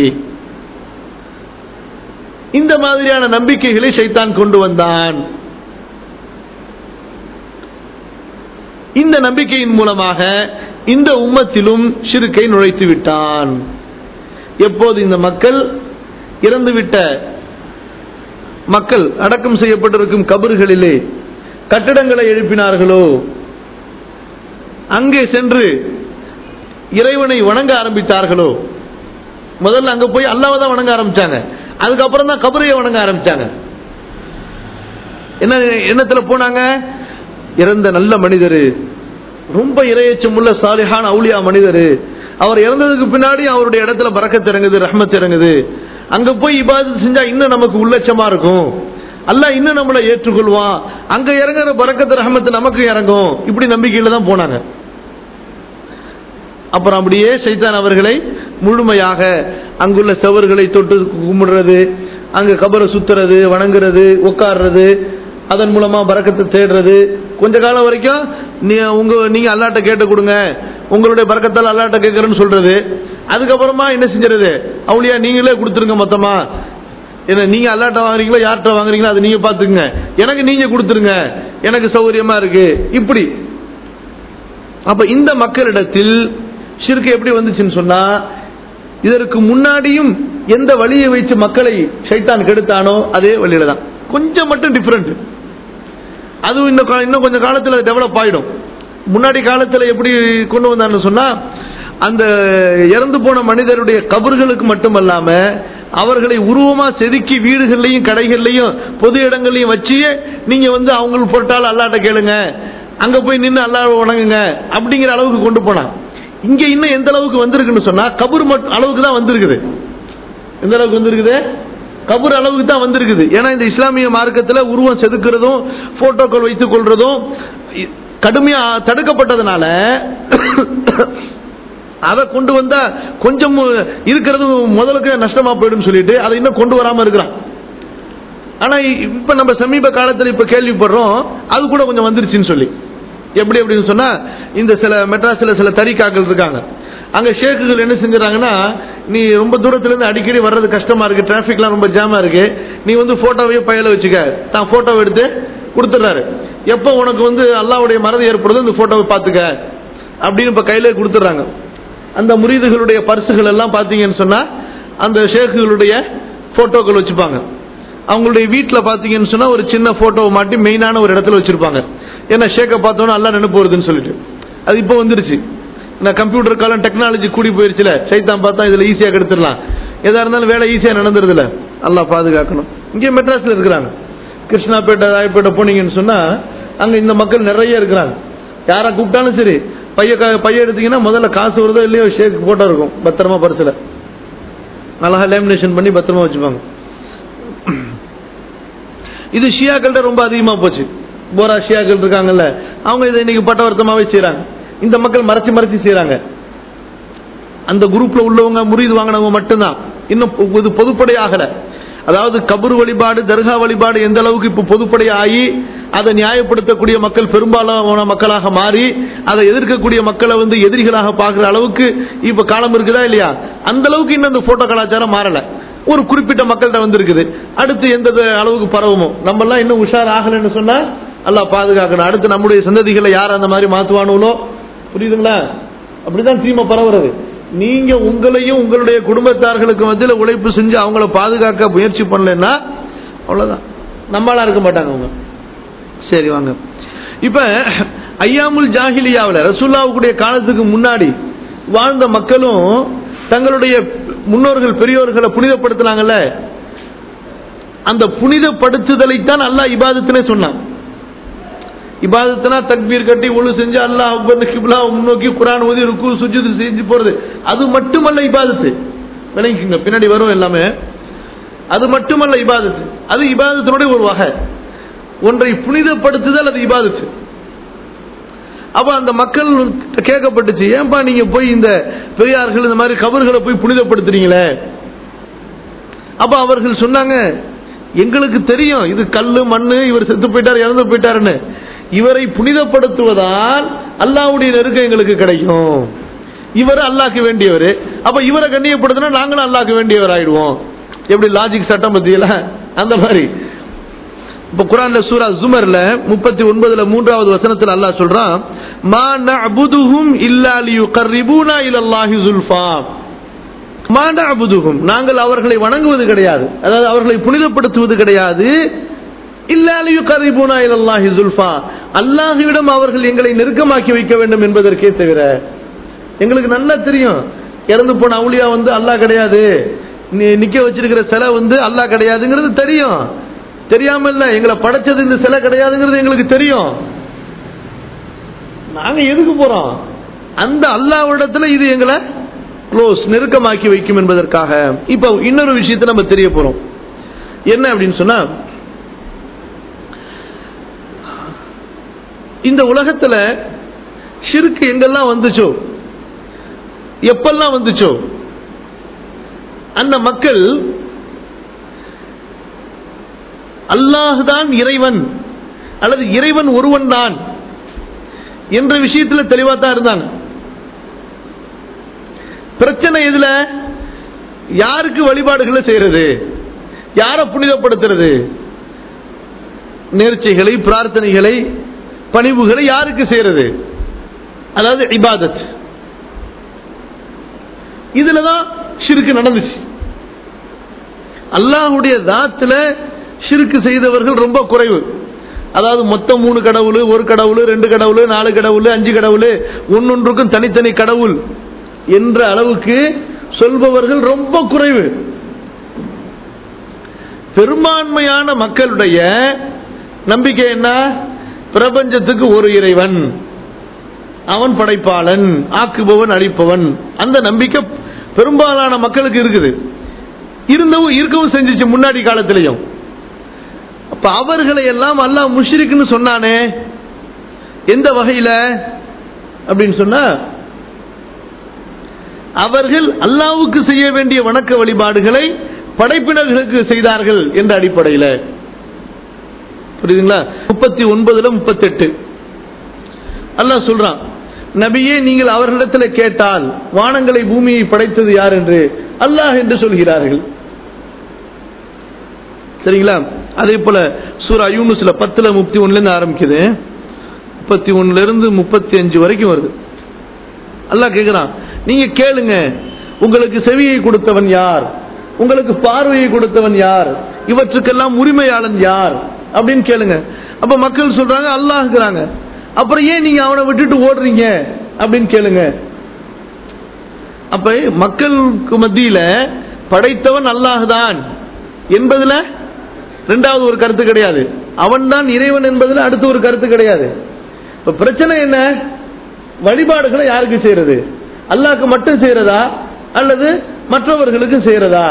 இந்த மாதிரியான நம்பிக்கைகளை ஷைத்தான் கொண்டு வந்தான். இந்த நம்பிக்கையின் மூலமாக இந்த உம்மத்திலும் ஷிர்க்கை நுழைத்து விட்டான். எப்போது இந்த மக்கள், இறந்துவிட்ட மக்கள் அடக்கம் செய்யப்பட்டிருக்கும் கபர்களிலே கட்டிடங்களை எழுப்பினார்களோ, அங்கே சென்று இறைவனை வணங்க ஆரம்பித்தார்களோ, முதல்ல அங்க போய் அல்லாஹ்வை தான் வணங்க ஆரம்பிச்சாங்க, அதுக்கப்புறம் தான் கபரையை வணங்க ஆரம்பிச்சாங்க. என்ன எண்ணத்துல போனாங்க? இறந்த நல்ல மனிதர், ரொம்ப இறையச்சம் உள்ள சாலிஹான அவுலியா மனிதர், அவர் இறந்ததுக்கு பின்னாடி அவருடைய இடத்துல பரக்கத் இறங்குது, ரஹ்மத் இறங்குது, அங்க போய் இபாதத் செஞ்சா இன்னும் நமக்கு உள்ளட்சமா இருக்கும், அல்லாஹ் இன்னும் நம்மளை ஏற்றுக்கொள்வான், அங்க இறங்குற பரக்கத் ரஹ்மத் நமக்கு இறங்கும். இப்படி நம்பிக்கையில தான் போனாங்க. அப்புறம் அப்படியே ஷைத்தான் அவர்களை முழுமையாக அங்குள்ள செவர்களை தொட்டு கும்பிடுறது, அங்க கபரை சுத்துறது, வணங்குறது, உட்கார்றது, அதன் மூலமா பரக்கத்தை தேடுறது. கொஞ்ச காலம் வரைக்கும் நீங்க அல்லாஹ்ட்ட கேட்டு கொடுங்க, உங்களுடைய பரக்கத்தால் அல்லாஹ்ட்ட கேட்கறேன்னு சொல்றது. அதுக்கப்புறமா என்ன செஞ்சிருது? அவுலியா நீங்களே கொடுத்துருங்க மொத்தமா, என்ன நீங்க அல்லாஹ்ட்ட வாங்குறீங்களோ யார்கிட்ட வாங்குறீங்களோ அதை நீங்க பாத்துக்குங்க, எனக்கு நீங்க கொடுத்துருங்க, எனக்கு சௌகரியமா இருக்கு. இப்படி அப்ப இந்த மக்களிடத்தில் ஷிர்க் எப்படி வந்துச்சுன்னு சொன்னா, இதற்கு முன்னாடியும் எந்த வழியை வைத்து மக்களை ஷைத்தான் கெடுத்தானோ அதே வழியில தான், கொஞ்சம் மட்டும் டிஃபரெண்ட். அதுவும் இன்னும் கொஞ்சம் காலத்துல டெவலப் ஆயிடும். முன்னாடி காலத்துல எப்படி கொண்டு வந்தான்னு சொன்னா, அந்த இறந்து போன மனிதருடைய கபர்களுக்கு மட்டுமல்லாம அவர்களை உருவமா செதுக்கி வீடுகள்லையும் கடைகள்லையும் பொது இடங்கள்லையும் வச்சு நீங்க அவங்க பொருட்டால் அல்லாஹ்ட்ட கேளுங்க, அங்க போய் நின்று அல்லாஹ்வை வணங்குங்க அப்படிங்கிற அளவுக்கு கொண்டு போனா. இங்க இன்னும் எந்த அளவுக்கு வந்திருக்குன்னு சொன்னா கபர் அளவுக்கு தான் வந்திருக்குது. எந்த அளவுக்கு வந்திருக்குது? கபர் அளவுக்கு தான் வந்திருக்குது. ஏன்னா இந்த இஸ்லாமிய மார்க்கத்தில் உருவம் செதுக்கிறதும் போட்டோக்கள் வைத்துக் கொள்றதும் கடுமையா தடுக்கப்பட்டதுனால அதை கொண்டு வந்தா கொஞ்சம் இருக்கிறது முதலுக்கு நஷ்டமா போயிடும் சொல்லிட்டு அதை இன்னும் கொண்டு வராம இருக்கிறான். ஆனா இப்ப நம்ம சமீப காலத்தில் இப்ப கேள்விப்படுறோம் அது கூட கொஞ்சம் வந்துருச்சுன்னு சொல்லி. எப்படி அப்படின்னு சொன்னா, இந்த சில மெட்ராஸ்ல சில தரிகாக்கள் இருக்காங்க, அங்க ஷேக்குகள் என்ன செஞ்சாங்கன்னா, நீ ரொம்ப தூரத்துல இருந்து அடிக்கடி வர்றது கஷ்டமா இருக்கு, டிராபிக்லாம் ரொம்ப ஜாமா இருக்கு, நீ போட்டோவையே பையில வச்சுக்க, தான் போட்டோவை எடுத்து கொடுத்துறாரு. எப்போ உனக்கு அல்லாஹ்வுடைய மறதி ஏற்படுது இந்த போட்டோவை பாத்துக்க அப்படின்னு இப்ப கையில கொடுத்துறாங்க. அந்த முரீதுகளுடைய பர்சுகள் எல்லாம் பாத்தீங்கன்னு சொன்னா அந்த ஷேக்குகளுடைய போட்டோக்கள் வச்சுப்பாங்க. அவங்களுடைய வீட்டில் பாத்தீங்கன்னு சொன்னா ஒரு சின்ன போட்டோவை மாட்டி மெயினான ஒரு இடத்துல வச்சிருப்பாங்க. ஏன்னா ஷேக்கை பார்த்தோன்னா அல்லாஹ் நினைப்பு வருதுன்னு சொல்லிட்டு. அது இப்போ வந்துருச்சு. கம்ப்யூட்டர் காலம் டெக்னாலஜி கூடி போயிருச்சுல, சைத்தான் பார்த்தா இதுல ஈஸியா கெடுத்துடலாம், எதா இருந்தாலும் வேலை ஈஸியா நடந்துருதுல, அல்லாஹ் பாதுகாக்கணும். இங்கே மெட்ராஸ்ல இருக்கிறாங்க, கிருஷ்ணாபேட்டை ராயப்பேட்டை போனீங்கன்னு சொன்னா அங்க இந்த மக்கள் நிறைய இருக்கிறாங்க. யாரை கூப்பிட்டாலும் சரி, பைய எடுத்தீங்கன்னா முதல்ல காசு வருதோ இல்லையோ ஷேக் போட்டோ இருக்கும் பத்திரமா பரிசுல, அழகா லேமினேஷன் பண்ணி பத்திரமா வச்சுப்பாங்க. இது ஷியாக்கள்கிட்ட ரொம்ப அதிகமா போச்சு. போரா ஷியாக்கள் இருக்காங்கல்ல, அவங்க இதை இன்னைக்கு பட்டவர்த்தமாவே செய்யறாங்க. இந்த மக்கள் மறைச்சு மறைச்சு செய்யறாங்க. அந்த குரூப்ல உள்ளவங்க முரீது வாங்கினவங்க மட்டும்தான், இன்னும் இது பொதுப்படை ஆகல. அதாவது கபர் வழிபாடு, தர்கா வழிபாடு எந்த அளவுக்கு இப்ப பொதுப்படை ஆகி அதை நியாயப்படுத்தக்கூடிய மக்கள் பெரும்பாலான மக்களாக மாறி அதை எதிர்க்கக்கூடிய மக்களை எதிரிகளாக பார்க்கிற அளவுக்கு இப்ப காலம் இருக்குதா இல்லையா? அந்த அளவுக்கு இன்னும் அந்த போட்டோ கலாச்சாரம் மாறல. ஒரு குறிப்பிட்ட மக்கள்கிட்ட இருக்குது. அடுத்து எந்த அளவுக்கு பரவுமோ, நம்ம எல்லாம் இன்னும் உஷார் ஆகலன்னு சொன்னா அல்லாஹ் பாதுகாக்கணும். அடுத்து நம்முடைய சந்ததிகளை யார் அந்த மாதிரி மாத்துவானுங்களோ, புரியுதுங்களா? அப்படிதான் தீமை பரவுறது. நீங்க உங்களையும் உங்களுடைய குடும்பத்தார்களுக்கு மத்தியில் உழைப்பு செஞ்சு அவங்கள பாதுகாக்க முயற்சி பண்ணலன்னா அவ்வளவுதான், நம்மளா இருக்க மாட்டாங்க அவங்க. சரி வாங்க, இப்ப ஐயாமுல் ஜாஹிலியாவில் ரசூலுல்லாஹ்வுடைய காலத்துக்கு முன்னாடி வாழ்ந்த மக்களும் தங்களுடைய முன்னோர்கள் பெரியோர்களை புனிதப்படுத்தினாங்கல்ல, அந்த புனிதப்படுத்துதலைத்தான் அல்லாஹ் இபாதத்திலே சொன்னான். இபாதத்னா தக்பீர் கட்டி ஒழு செஞ்சு அல்லாஹ் அக்பர் கிப்லா முன்னோக்கி குர்ஆன் ஓதி ருக்கு சுஜூத் செஞ்சு போறது, அது மட்டுமல்ல இபாதத்து. விளங்கிக்கங்க, பின்னாடி வரும் எல்லாமே. அது மட்டுமல்ல இபாதத்து, அது இபாதத்தினுடைய ஒரு வகை. ஒன்றை புனிதப்படுத்துதல் அது இபாதத்து. அப்ப அந்த மக்கள் கேட்கப்பட்டுச்சு, ஏன்பா நீங்க போய் இந்த பெரியார்கள் இந்த மாதிரி கபர்களை போய் புனிதப்படுத்துறீங்களே? அப்ப அவர்கள் சொன்னாங்க, எங்களுக்கு தெரியும் இது கல்லு மண்ணு, இவர் செத்து போயிட்டார் இறந்து போயிட்டாருன்னு. இவரை புனிதப்படுத்துவதால் அல்லாஹ்வுடைய நெருக்கம் எங்களுக்கு கிடைக்கும். இவர் அல்லாஹ்க்கு வேண்டியவர், அப்ப இவரை கண்ணியப்படுத்தினா நாங்களும் அல்லாஹ்க்கு வேண்டியவர் ஆயிடுவோம். எப்படி லாஜிக் சட்டம் பத்தியில அந்த மாதிரி. இப்ப குர்ஆன்ல சூரா ஜுமர்ல 39ல 3வது வசனத்துல அல்லாஹ் சொல்றான், மா நஅபுதுஹும் இல்லா லியுகர்ரிபூனா இலல்லாஹி ஸுல்ஃபா. மா நஅபுதுஹும், நாங்கள் அவர்களை வணங்குவது கிடையாது, அதாவது அவர்களை புனிதப்படுத்துவது கிடையாது. இல்லா லியுகர்ரிபூனா இலல்லாஹி ஸுல்ஃபா, அல்லாஹ்விடம் அவர்கள் எங்களை நெருக்கமாக்கி வைக்க வேண்டும் என்பதற்கே தவிர. எங்களுக்கு நல்லா தெரியும், இறந்து போன அவுலியா அல்லாஹ் கிடையாது, நிக்க வச்சிருக்கிற சிலை அல்லாஹ் கிடையாதுங்கிறது தெரியும். தெரியாம இல்ல, எங்களை படைச்சது இந்த சிலை கிடையாதுங்கிறது எங்களுக்கு தெரியும். நாங்க எதுக்கு போறோம்? அந்த அல்லாஹ்விடத்துல இது எங்களை க்ளோஸ் நெருக்கமாக்கி வைக்கும் என்பதற்காக. இப்ப இன்னொரு விஷயத்தை நம்ம தெரிய போறோம். என்ன அப்படின்னு சொன்னா, இந்த உலகத்துல ஷிர்க் எங்கெல்லாம் வந்துச்சோ, எப்பெல்லாம் வந்துச்சோ, அந்த மக்கள் அல்லாஹ் தான் இறைவன் அல்லது இறைவன் ஒருவன் தான் என்ற விஷயத்தில் தெளிவா தான் இருந்தாங்க. பிரச்சனை எதுல? யாருக்கு வழிபாடுகளை செய்யறது, யாரை புனிதப்படுத்துறது, நேர்ச்சைகளை பிரார்த்தனைகளை பணிவுகளை யாருக்கு செய்யறது, அதாவது இபாதத். இதுலதான் ஷிர்க் நடந்துச்சு. அல்லாஹ்வுடைய தாத்துல ஷிர்க் செய்தவர்கள் ரொம்ப குறைவு. அதாவது மொத்தம் 3 கடவுள், 1 கடவுள், 2 கடவுள், 4 கடவுள், 5 கடவுள், ஒன்னொன்றுக்கும் தனித்தனி கடவுள் என்ற அளவுக்கு சொல்பவர்கள் ரொம்ப குறைவு. பெரும்பான்மையான மக்களுடைய நம்பிக்கை என்ன? பிரபஞ்சத்துக்கு ஒரு இறைவன், அவன் படைப்பாளன், ஆக்குபவன், அழிப்பவன். அந்த நம்பிக்கை பெரும்பாலான மக்களுக்கு இருக்குது. இருக்கவும் செஞ்சிச்சு முன்னாடி காலத்திலையும். அப்ப அவர்களை எல்லாம் அல்லாஹ் முஷ்ரிக்னு சொன்னானே, எந்த வகையில அப்படின்னு சொன்னா, அவர்கள் அல்லாஹ்வுக்கு செய்ய வேண்டிய வணக்க வழிபாடுகளை படைப்பினர்களுக்கு செய்தார்கள் என்ற அடிப்படையில். புரியுதுங்களா? 39 38 அல்லாஹ் சொல்றான், நபியே நீங்கள் அவர்களிடத்தில் கேட்டால் வானங்களை பூமியை படைத்தது யார் என்று அல்லாஹ் என்று சொல்கிறார்கள். சரிங்களா? அதே போல சூரா யூனுஸ்ல 10:31 ஆரம்பிக்குது, 31 35 வரைக்கும் வருது. அல்லாஹ் கேட்கிறான், நீங்க கேளுங்க, உங்களுக்கு செவியை கொடுத்தவன் யார், உங்களுக்கு பார்வையை கொடுத்தவன் யார், இவற்றுக்கெல்லாம் உரிமையாளன் யார் அப்படின்னு கேளுங்க. அப்ப மக்கள் சொல்றாங்க அல்லாஹ்ங்கறாங்க. அப்புறம் ஏன் நீங்க அவனை விட்டுட்டு ஓடுறீங்க அப்படின்னு கேளுங்க. அப்ப மக்களுக்கு மத்தியில படைத்தவன் அல்லாஹ் தான் என்பதுல இரண்டாவது ஒரு கருத்து கிடையாது, அவன் தான் இறைவன் என்பதுல அடுத்த ஒரு கருத்து கிடையாது. இப்ப பிரச்சனை என்ன? வழிபாடுகளை யாருக்கு செய்யறது? அல்லாஹ்க்கு மட்டும் செய்யறதா அல்லது மற்றவர்களுக்கு செய்யறதா?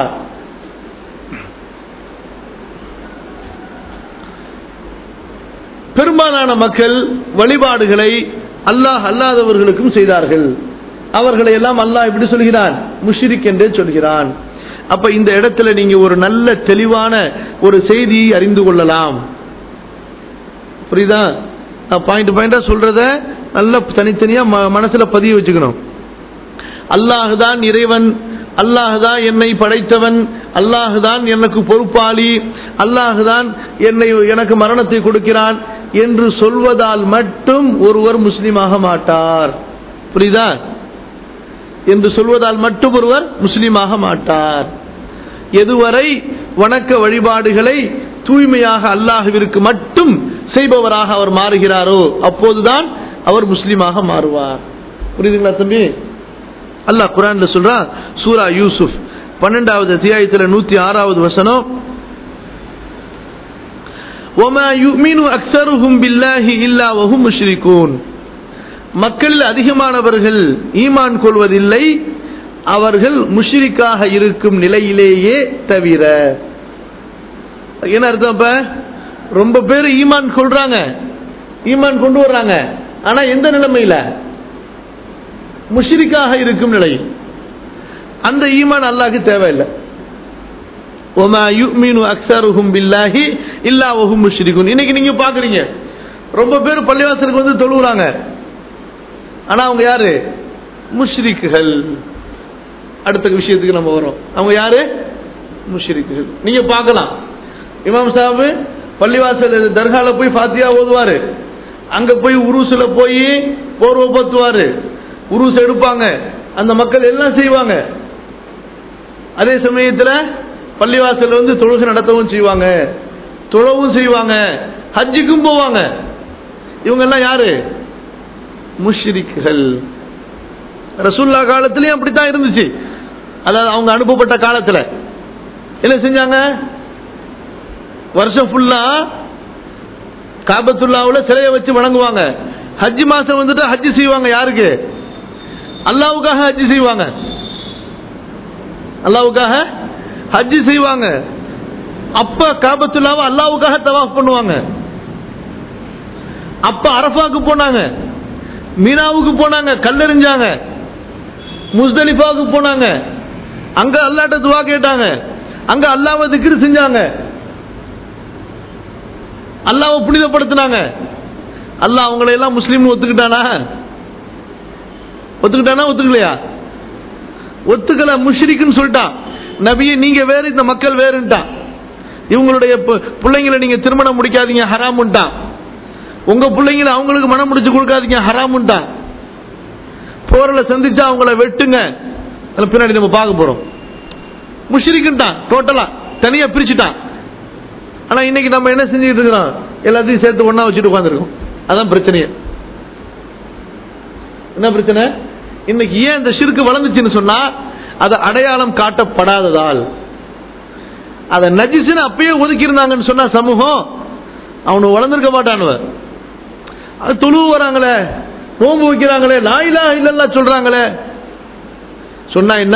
பெரும்பாலான மக்கள் வழிபாடுகளை அல்லாஹ் அல்லாதவர்களுக்கும் செய்தார்கள். அவர்களை எல்லாம் அல்லாஹ் எப்படி சொல்கிறான்? முஷ்ரிக் என்றே சொல்கிறான். அப்ப இந்த இடத்துல நீங்க ஒரு நல்ல தெளிவான ஒரு செய்தியை அறிந்து கொள்ளலாம். புரியுதா? பாயிண்ட் பாயிண்டா சொல்றத நல்ல தனித்தனியா மனசுல பதிய வச்சுக்கணும். அல்லாஹ் தான் இறைவன், அல்லாஹ் தான் என்னை படைத்தவன், அல்லாஹ் தான் எனக்கு பொறுப்பாளி, அல்லாஹ் தான் எனக்கு மரணத்தை கொடுக்கிறான் என்று சொல்வதால் மட்டும் ஒருவர் முஸ்லிமாக மாட்டார். புரியுதா? என்று சொல்வதால் மட்டும் ஒருவர் முஸ்லிமாக மாட்டார். எதுவரை வணக்க வழிபாடுகளை தூய்மையாக அல்லாஹ்விற்கு மட்டும் செய்பவராக அவர் மாறுகிறாரோ அப்போதுதான் அவர் முஸ்லிமாக மாறுவார். புரியுதுங்களா தம்பி? அல்லாஹ் குர்ஆன்ல சொல்றான், சூரா யூசுப் 12வது அத்தியாயத்தில் 106வது வசனம், وَمَا يُؤْمِنُ أَكْثَرُهُمْ بِاللَّهِ إِلَّا وَهُمْ مُشْرِكُونَ. மக்களில் அதிகமானவர்கள் ஈமான் கொள்வதில்லை, அவர்கள் முஷ்ரிக்காக இருக்கும் நிலையிலேயே தவிர. என்ன அர்த்தம்? அப்ப ரொம்ப பேர் ஈமான் கொள்றாங்க, ஈமான் கொண்டு வர்றாங்க, ஆனா எந்த நிலைமையில? முஷ்ரிக்காக இருக்கும் நிலையில். அந்த ஈமான் அல்லாஹ்க்கு தேவையில்லை. وَمَا يُؤْمِنُ أَكْثَرُهُمْ بِاللَّهِ إِلَّا وَهُمْ مُشْرِكُونَ. இன்னைக்கு நீங்க பாக்குறீங்க, ரொம்ப பேர் பள்ளிவாசலுக்கு வந்து தொழுகிறாங்க, ஆனா அவங்க யாரு? முஷ்ரிக்குகள். அடுத்த விஷயத்துக்கு நம்ம வரோம். அவங்க யாரு? முஷ்ரிக்குகள். நீங்க பார்க்கலாம், இமாம் சாஹிப் பள்ளிவாசல் தர்கால போய் ஃபாத்தியா ஓதுவாரு, அங்க போய் உருசுல போய் போர்வை பத்துவாரு, உருசு எடுப்பாங்க, அந்த மக்கள் எல்லாம் செய்வாங்க. அதே சமயத்துல பள்ளிவாசல் வந்து தொழுகை நடத்தவும் செய்வாங்க, தொழவும் செய்வாங்க, ஹஜ்ஜுக்கும் போவாங்க. இவங்க எல்லாம் யாரு? முஷ்ரிக்குகள். ரசூலுல்லாஹ் காலத்திலயும் அப்படித்தான் இருந்துச்சு. அதாவது அவங்க அனுப்பப்பட்ட காலத்துல என்ன செஞ்சாங்க? வருஷம் ஃபுல்லா காபத்துல்லாவுல சிலையை வச்சு வணங்குவாங்க. ஹஜ் மாசம் வந்துட்டு ஹஜ் செய்வாங்க. யாருக்கு? அல்லாஹ்வுக்காக ஹஜ் செய்வாங்க. அல்லாஹ்வுக்காக ஹஜ் செய்வாங்க. அப்ப காபத்துல்லாவை அல்லாஹ்வுக்காக தவாஃப் பண்ணுவாங்க. அப்ப அரஃபாக்கு போனாங்க, மீனாவுக்கு போனாங்க, கல்லெறிஞ்சாங்க, முஸ்தலிஃபாவுக்கு போனாங்க, அங்க அல்லாஹ்ட்ட துஆ கேட்டாங்க, அங்க அல்லாஹ்வை திக்ர் செஞ்சாங்க, அல்லாஹ்வை புனிதப்படுத்தினாங்க. அல்லாஹ் அவங்களை எல்லாம் முஸ்லீம் ஒத்துக்கிட்டானா? ஒத்துக்கிட்டானா? ஒத்துக்கலையா? ஒத்துக்கல, முஷ்ரிக்குன்னு சொல்லிட்டான். நபியே நீங்க வேறு, இந்த மக்கள் வேறுட்டான். இவங்களுடைய பிள்ளைங்களை நீங்க திருமணம் முடிக்காதீங்க, ஹராமுட்டான். உங்க பிள்ளைங்களை அவங்களுக்கு மனம் முடிச்சு கொடுக்காதீங்க, ஹராமுட்டான். போர்ல சந்திச்சா அவங்கள வெட்டுங்க, பின்னாடி நம்ம பார்க்க போறோம். முஷ்ரிக்குட்டான், டோட்டலா தனியா பிரிச்சுட்டான். ஆனா இன்னைக்கு நம்ம என்ன செஞ்சுட்டு இருக்கிறோம்? எல்லாத்தையும் சேர்த்து ஒண்ணா வச்சுட்டு உட்கார்ந்துருக்கோம். அதான் பிரச்சனையே. என்ன பிரச்சனை? இன்னைக்கு ஏன் இந்த ஷிர்க் வளர்ந்துச்சுன்னு சொன்னா, அது அடையாளம் காட்டப்படாததால். அத நஜிஸ்னு அப்பயே ஒதுக்கி இருந்தாங்கன்னு சொன்னா சமூகம், அவனு வளர்ந்திருக்க மாட்டானுவ. அது தொழுவு வராங்களே, நோன்பு வைக்கிறாங்களே, லா இலாஹ இல்லல்லாஹ் சொல்றாங்களே, சொன்னா என்ன?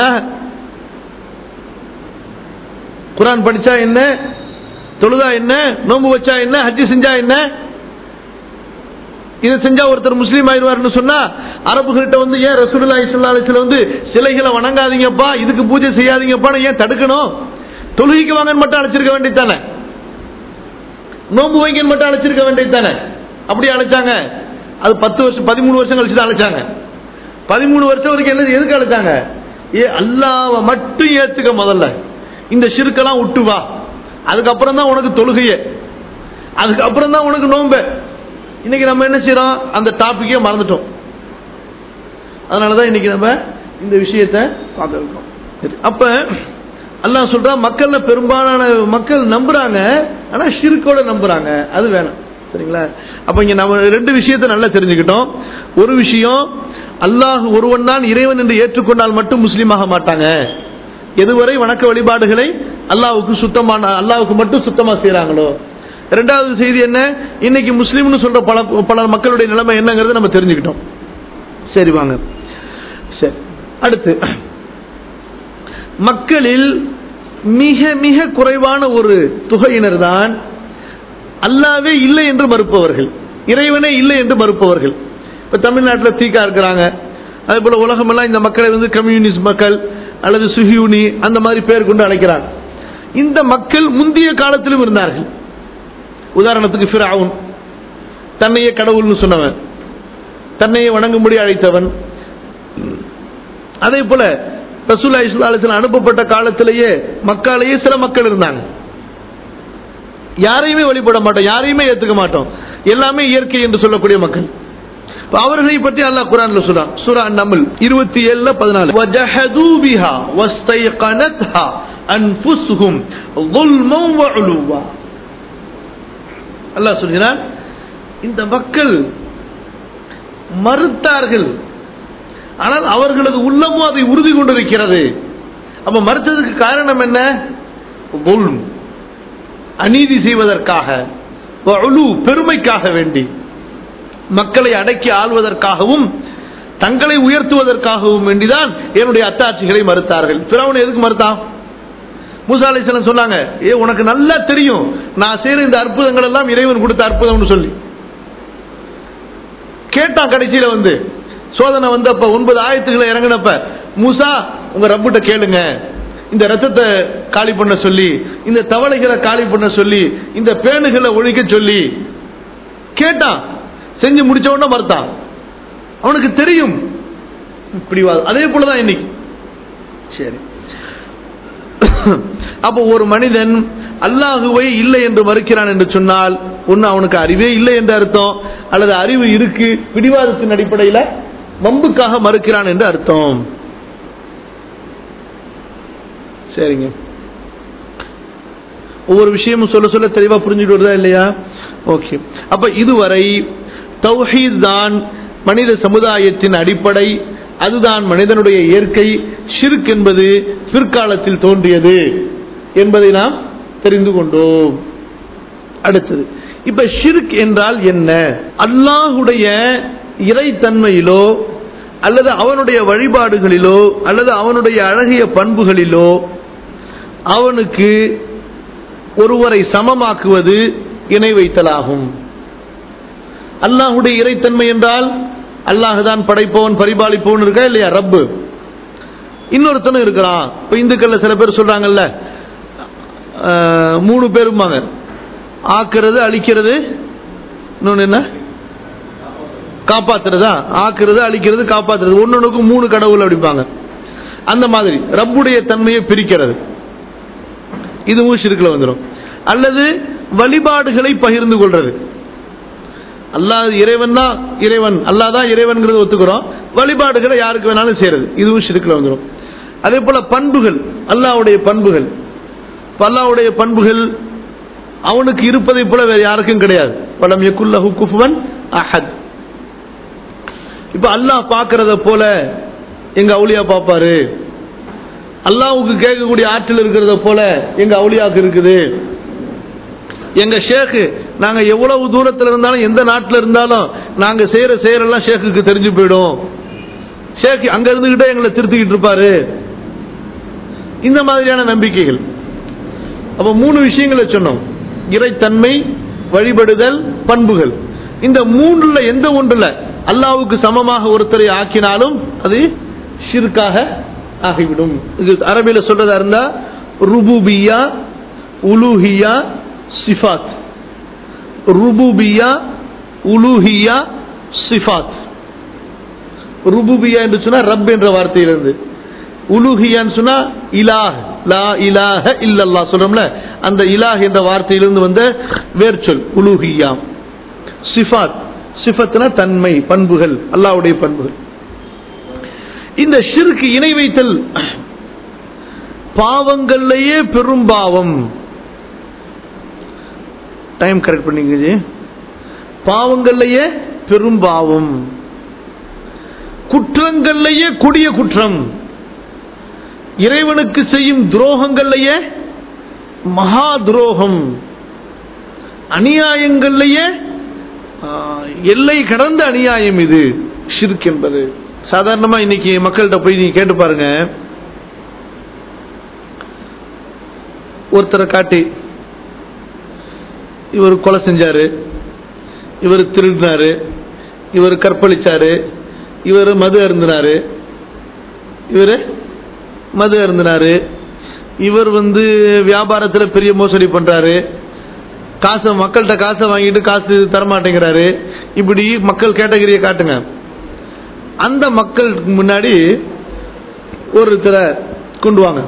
குர்ஆன் படிச்சா என்ன? தொழுதா என்ன? நோன்பு வச்சா என்ன? ஹஜ் செஞ்சா என்ன? இதை செஞ்சா ஒருத்தர் முஸ்லீம் ஆயிடுவார்னு சொன்னா அரபுகிட்ட வந்து ஏன் ரசூலுல்லாஹி ஸல்லல்லாஹு அலைஹி வஸல்லம் வந்து சிலைகளை வணங்காதீங்கப்பா, இதுக்கு பூஜை செய்யாதீங்கப்பான்னு ஏன் தடுக்கணும்? தொழுகைக்கு வாங்கன்னு மட்டும் அழைச்சிருக்க வேண்டியதானே, நோன்பு வைங்கன்னு மட்டும் அழைச்சிருக்க வேண்டியதானே. அப்படி அழைச்சாங்க. அது 10 வருஷம் 13 வருஷம் கழிச்சு தான் அழைச்சாங்க. 13 வருஷம் வரைக்கும் எதுக்கு அழைச்சாங்க? அல்லாஹ்வை மட்டும் ஏத்துக்க, முதல்ல இந்த ஷிர்க்கெல்லாம் விட்டு வா, அதுக்கப்புறம் தான் உனக்கு தொழுகையே, அதுக்கப்புறம் தான் உனக்கு நோன்பு. இன்னைக்கு நம்ம என்ன செய்யறோம்? அந்த டாபிக்கே மறந்துட்டோம். அதனாலதான் இன்னைக்கு நம்ம இந்த விஷயத்தை பார்க்க இருக்கோம். அப்ப அல்லாஹ் சொல்றா, மக்கள்ல பெரும்பாலான மக்கள் நம்புறாங்க, ஆனா ஷிர்க்கோட நம்புறாங்க. அது வேணும். சரிங்களா? அப்ப இங்க நம்ம 2 விஷயத்தை நல்லா தெரிஞ்சுக்கிட்டோம். ஒரு விஷயம், அல்லாஹ் ஒருவன் தான் இறைவன் என்று ஏற்றுக்கொண்டால் மட்டும் முஸ்லீம் ஆக மாட்டாங்க. எதுவரை வணக்க வழிபாடுகளை அல்லாஹ்வுக்கு மட்டும் சுத்தமா செய்யறாங்களோ. இரண்டாவது செய்தி என்ன? இன்னைக்கு முஸ்லீம்னு சொல்ற பல மக்களுடைய நிலைமை என்னங்கிறத நம்ம தெரிஞ்சுக்கிட்டோம். சரி வாங்க. சரி, அடுத்து மக்களில் மிக மிக குறைவான ஒரு தொகையினர் தான் அல்லாஹ்வே இல்லை என்று மறுப்பவர்கள், இறைவனே இல்லை என்று மறுப்பவர்கள். இப்ப தமிழ்நாட்டில் தீக்கா இருக்கிறாங்க. அதே போல உலகமெல்லாம் இந்த மக்களை வந்து கம்யூனிஸ்ட் மக்கள் அல்லது சுஹியூனி அந்த மாதிரி பேர் கொண்டு அழைக்கிறாங்க. இந்த மக்கள் முந்தைய காலத்திலும் இருந்தார்கள். உதாரணத்துக்கு ஃபிரௌன், தன்னையே கடவுள்னு சொன்னவன், தன்னையே வணங்கும்படி அழைத்தவன். அதே போல ரசூலுல்லாஹி ஸல்லல்லாஹு அலைஹி வஸல்லம் அனுப்பப்பட்ட காலத்திலேயே மக்காலேயே சில மக்கள் இருந்தாங்க. யாரையுமே வழிபட மாட்டோம், யாரையுமே ஏத்துக்க மாட்டோம், எல்லாமே இயற்கை என்று சொல்லக்கூடிய மக்கள். அவர்களை பற்றி அல்லாஹ் குர்ஆன்ல சொல்றான். சூரா அன்-நம்ல் 27:14 வஜஹது பிஹா வஸ்தைகனத்ஹா அன்ஃபுஸுஹும் ظுல்மன் வஉலுவா. அல்லாஹ் சொல்கிறான், இந்த மக்கள் மறுத்தார்கள், ஆனால் அவர்களது உள்ளமும் அதை உறுதி கொண்டிருக்கிறது. அப்ப மறுத்ததுக்கு காரணம் என்ன? ظுல்ம், அநீதி செய்வதற்காக, வஉலு, பெருமைக்காக வேண்டி, மக்களை அடக்கி ஆள்வதற்காகவும் தங்களை உயர்த்துவதற்காகவும் வேண்டிதான் என்னுடைய அத்தாட்சிகளை மறுத்தார்கள். ஃபிரௌன் எதுக்கு மறுத்தான்? மூசா அலைஹிஸ்ஸலாம் சொன்னாங்க, உனக்கு நல்லா தெரியும் நான் செய்யற இந்த அற்புதங்கள் எல்லாம் இறைவன் கொடுத்த அற்புதம்னு சொல்லி கேட்டான். கடைசியில வந்து சோதனை வந்தப்ப 9 ஆயத்துக்களை இறங்கினப்ப, மூசா உங்க ரப்பிட்ட கேளுங்க, இந்த ரத்தத்தை காலி பண்ண சொல்லி, இந்த தவளைகளை காலி பண்ண சொல்லி, இந்த பேணுகளை ஒழிக்க சொல்லி கேட்டான். செஞ்சு முடிச்ச உடனே மறுத்தான். அவனுக்கு தெரியும். அதே போலதான் இன்னைக்கு. சரி, அப்போ ஒரு மனிதன் அல்லாஹுவை இல்லை என்று மறுக்கிறான் என்று சொன்னால், ஒன்னு அவனுக்கு அறிவே இல்லை என்று அர்த்தம், அல்லது அறிவு இருக்கு, பிடிவாதத்தின் அடிப்படையில் வம்புக்காக மறுக்கிறான் என்று அர்த்தம். சரிங்க, ஒவ்வொரு விஷயமும் சொல்ல சொல்ல தெளிவா புரிஞ்சுட்டு வருதா இல்லையா? ஓகே. அப்ப இதுவரை தௌஹீத் தான் மனித சமுதாயத்தின் அடிப்படை, அதுதான் மனிதனுடைய இயற்கை. ஷிர்க் என்பது பிற்காலத்தில் தோன்றியது என்பதை நாம் தெரிந்து கொண்டோம். அடுத்தது, இப்ப ஷிர்க் என்றால் என்ன? அல்லாஹுடைய இறைத்தன்மையிலோ அல்லது அவனுடைய வழிபாடுகளிலோ அல்லது அவனுடைய அழகிய பண்புகளிலோ அவனுக்கு ஒருவரை சமமாக்குவது இணை வைத்தலாகும். அல்லாஹுடைய இறைத்தன்மை என்றால் அல்லாஹுதான் படைப்பவன் பரிபாலிப்பவன் இருக்கா இல்லையா? ரப்பு. இன்னொருத்தனும் இருக்கிறான். இப்ப இந்துக்கள்ல சில பேர் சொல்றாங்கல்ல, 3 பேருமாங்க, ஆக்குறது, அழிக்கிறது, இன்னொன்னு என்ன, காப்பாத்துறதா? ஆக்குறது, அழிக்கிறது, காப்பாத்துறது, ஒன்னொன்னுக்கு 3 கடவுள் அப்படிப்பாங்க. அந்த மாதிரி ரப்புடைய தன்மையை பிரிக்கிறது, இதுவும் ஷிர்க்ல வந்துடும். அல்லது வழிபாடுகளை பகிர்ந்து கொள்றது. அல்லாஹ் இறைவன் தான் இறைவன், அல்லாஹ் தான் இறைவன்கிறது ஒத்துக்கிறோம், வழிபாடுகளை யாருக்கு வேணாலும் செய்யறது, இதுவும் ஷிர்க்ல வந்துடும். அதே போல பண்புகள், அல்லாஹ்வுடைய பண்புகள், அல்லாஹ்வுடைய பண்புகள் அவனுக்கு இருப்பதை போல வேற யாருக்கும் கிடையாது. வலம் யகுல்லஹு குஃபுவன் அஹத். இப்ப அல்லாஹ் பார்க்கறத போல எங்க அவுலியா பார்ப்பாரு, அல்லாஹ்வுக்கு கேட்கக்கூடிய ஆற்றல் இருக்கிறத போல எங்க அவுலியாக்கு இருக்குது. எங்க ஷேக், நாங்க எவ்வளவு தூரத்தில் இருந்தாலும் எந்த நாட்டில் இருந்தாலும் நாங்க செய்யற செயலெல்லாம் ஷேக்குக்கு தெரிஞ்சு போயிடும், ஷேக் அங்க இருந்துகிட்டே எங்களை திருத்திக்கிட்டு இருப்பாரு. இந்த மாதிரியான நம்பிக்கைகள். அப்ப 3 விஷயங்களை சொன்னோம்: இறைத்தன்மை, வழிபடுதல், பண்புகள். இந்த மூன்றுல எந்த ஒன்றுல அல்லாஹ்வுக்கு சமமாக ஒருத்தரை ஆக்கினாலும் அது ஷிர்காக ஆகிவிடும். இது அரபியில சொல்றதா இருந்தா ருபூபியா, உலூஹியா, சிஃபாத். ருபூபியா, உலூஹியா, சிஃபாத். ருபூபியா என்று சொன்னா ரப் என்ற வார்த்தையிலிருந்து, உலூஹியான்னு சொன்னா இலாஹ், லா இலாஹ இல்லல்லாஹ் சொல்றோம்ல, அந்த இலாஹ் என்ற வார்த்தையிலிருந்து வந்த வேர்ச்சொல் உலூஹியா. சிஃபாத், சிஃபத்னா தன்மை, பண்புகள், அல்லாஹ்வுடைய பண்புகள். இந்த ஷிர்க் இணை வைத்தல் பாவங்கள்லயே பெரும் பாவம். டைம் கரெக்ட் பண்ணீங்க. பாவங்கள்லயே பெரும் பாவம், குற்றங்கள்லயே கொடிய குற்றம், இறைவனுக்கு செய்யும் துரோகங்கள்லயே மகா துரோகம், அநியாயங்கள்லயே எல்லை கடந்த அநியாயம். இது ஷிர்க் என்பது. சாதாரணமா இன்னைக்கு மக்கள்கிட்ட போய் நீங்க கேட்டு பாருங்க, ஒருத்தரை காட்டி இவர் கொலை செஞ்சாரு, இவர் திருடினாரு, இவர் கற்பழிச்சாரு, இவர் மது அருந்தினாரு, இவர் வியாபாரத்தில் பெரிய மோசடி பண்றாரு, காசை மக்கள்கிட்ட காசை வாங்கிட்டு காசு தரமாட்டேங்கிறாரு. இப்படி மக்கள் கேட்டகரியை காட்டுங்க. அந்த மக்களுக்கு முன்னாடி ஒருத்தரை கொண்டு வாங்க.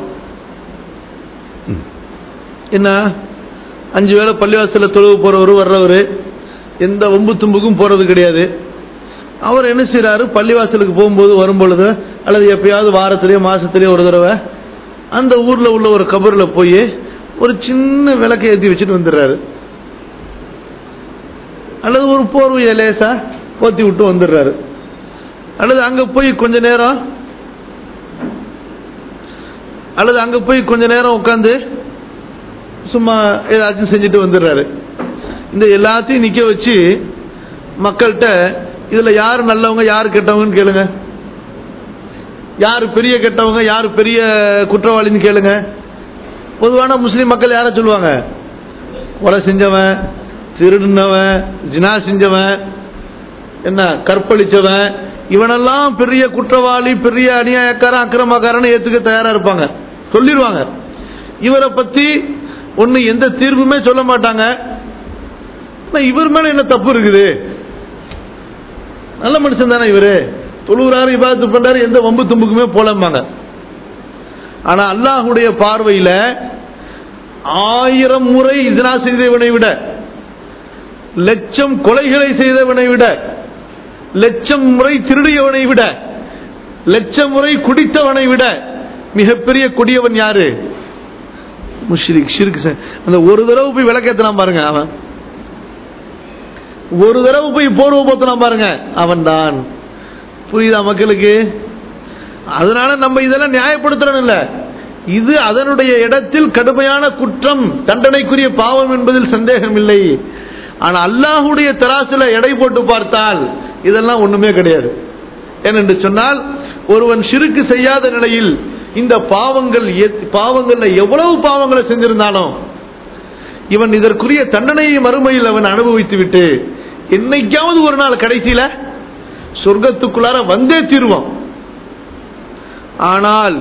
என்ன 5 வேளை பள்ளிவாசல தொழுவு போறவரு வர்றவரு, எந்த வம்பு தும்புக்கும் போறது கிடையாது. அவர் என்ன செய்யறாரு, பள்ளிவாசலுக்கு போகும்போது வரும்பொழுது அல்லது எப்பயாவது வாரத்திலேயோ மாசத்திலேயோ ஒரு தடவை அந்த ஊர்ல உள்ள ஒரு கபர்ல போய் ஒரு சின்ன விளக்கை ஏற்றி வச்சுட்டு வந்துடுறாரு, அல்லது ஒரு போர்வையை லேசா போத்தி விட்டு வந்துடுறாரு, அல்லது அங்க போய் கொஞ்ச நேரம் உட்காந்து சும்மா ஏதாச்சும் செஞ்சுட்டு வந்துடுறாரு. இந்த எல்லாத்தையும் நிக்க வச்சு மக்கள்கிட்ட இதுல யாரு நல்லவங்க யாரு கெட்டவங்கன்னு கேளுங்க, யாரு பெரிய கெட்டவங்க யாரு பெரிய குற்றவாளின்னு கேளுங்க. பொதுவான முஸ்லீம் மக்கள் யார சொல்லுவாங்க, கொலை செஞ்சவன், திருடினவன், ஜினா செஞ்சவன், என்ன கற்பழிச்சவன், இவனெல்லாம் பெரிய குற்றவாளி, பெரிய அநியாயக்காரன், அக்கிரமக்காரன் ஏத்துக்க தயாரா இருப்பாங்க, சொல்லிடுவாங்க. இவரை பத்தி ஒண்ணு எந்த தீர்ப்புமே சொல்ல மாட்டாங்க. இவர் மேல என்ன தப்பு இருக்குது, நல்ல மனுஷன் தானே இவரு, தொழுகிறாரு, இபாதத்து பண்றாரு, எந்த வம்பு தும்புக்குமே போலம்பாங்க. ஆனா அல்லாஹ்வுடைய பார்வையில 1000 முறை இஸ்னா செய்தவனை விட, 1,00,000 கொலைகளை செய்தவனை விட, 1,00,000 முறை திருடியவனை விட, 1,00,000 முறை குடித்தவனை விட மிகப்பெரிய கொடியவன் யாரு? முஷ்ரிக், ஷிர்க். அந்த ஒரு தடவை போய் விளக்கேத்தலாம் பாருங்க, அவன் ஒரு தடவை போய் போர்வை போத்தலாம் பாருங்க, அவன் தான். புரியுதா மக்களுக்கு? அதனால நம்ம இதெல்லாம் நியாயப்படுத்துறோம் இல்ல, இது அதனுடைய இடத்தில் கடுமையான குற்றம், தண்டனைக்குரிய பாவம் என்பதில் சந்தேகம் இல்லை. ஆனா அல்லாஹ்வுடைய தராசுல எடை போட்டு பார்த்தால் இதெல்லாம் ஒண்ணுமே கிடையாது. ஏனென்று சொன்னால், ஒருவன் ஷிர்க் செய்யாத நிலையில் இந்த பாவங்கள்ல எவ்வளவு பாவங்களை செஞ்சிருந்தாலும் இவன் இதற்குரிய தண்டனையை மறுமையில் அவன் அனுபவித்து விட்டு என்னைக்காவது ஒரு நாள் கடைசியில சொர்க்கத்துக்குள்ளார வந்தே தீருவான். ஆனால்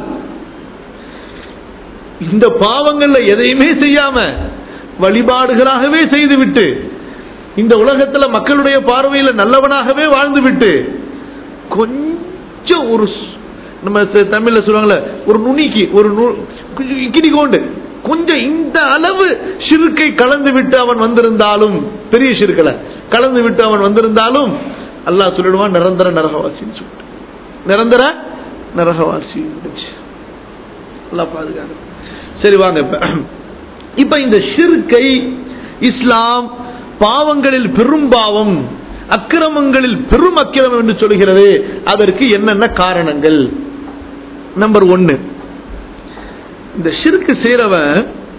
இந்த பாவங்கள்ல எதையுமே செய்யாம வழிபாடுகளாகவே செய்துவிட்டு இந்த உலகத்துல மக்களுடைய பார்வையில நல்லவனாகவே வாழ்ந்துவிட்டு கொஞ்சம் ஒரு நம்ம தமிழ்ல சொல்லுவாங்கல்ல, ஒரு நுனிக்கு ஒரு இக்கினி கொண்டு கொஞ்சம் இந்த அளவு ஷிர்க்கை கலந்து விட்டு அவன் வந்திருந்தாலும், பெரிய ஷிர்க்கல கலந்து விட்டு அவன் வந்திருந்தாலும் அல்லாஹ் சொல்லிடுவான் நிரந்தர நரகவாசின்னு சொல்லிட்டு, நிரந்தர நரகவாசி. அல்லாஹ் பாதுகாக்க. சரி வாங்க, இப்ப இந்த ஷிர்க்கை இஸ்லாம் பாவங்களில் பெரும் பாவம், அக்கிரமங்களில் பெரும் அக்கிரமம் என்று சொல்கிறது. அதற்கு என்னென்ன காரணங்கள்? நம்பர் 1, இந்த ஷிர்க் செய்றவன்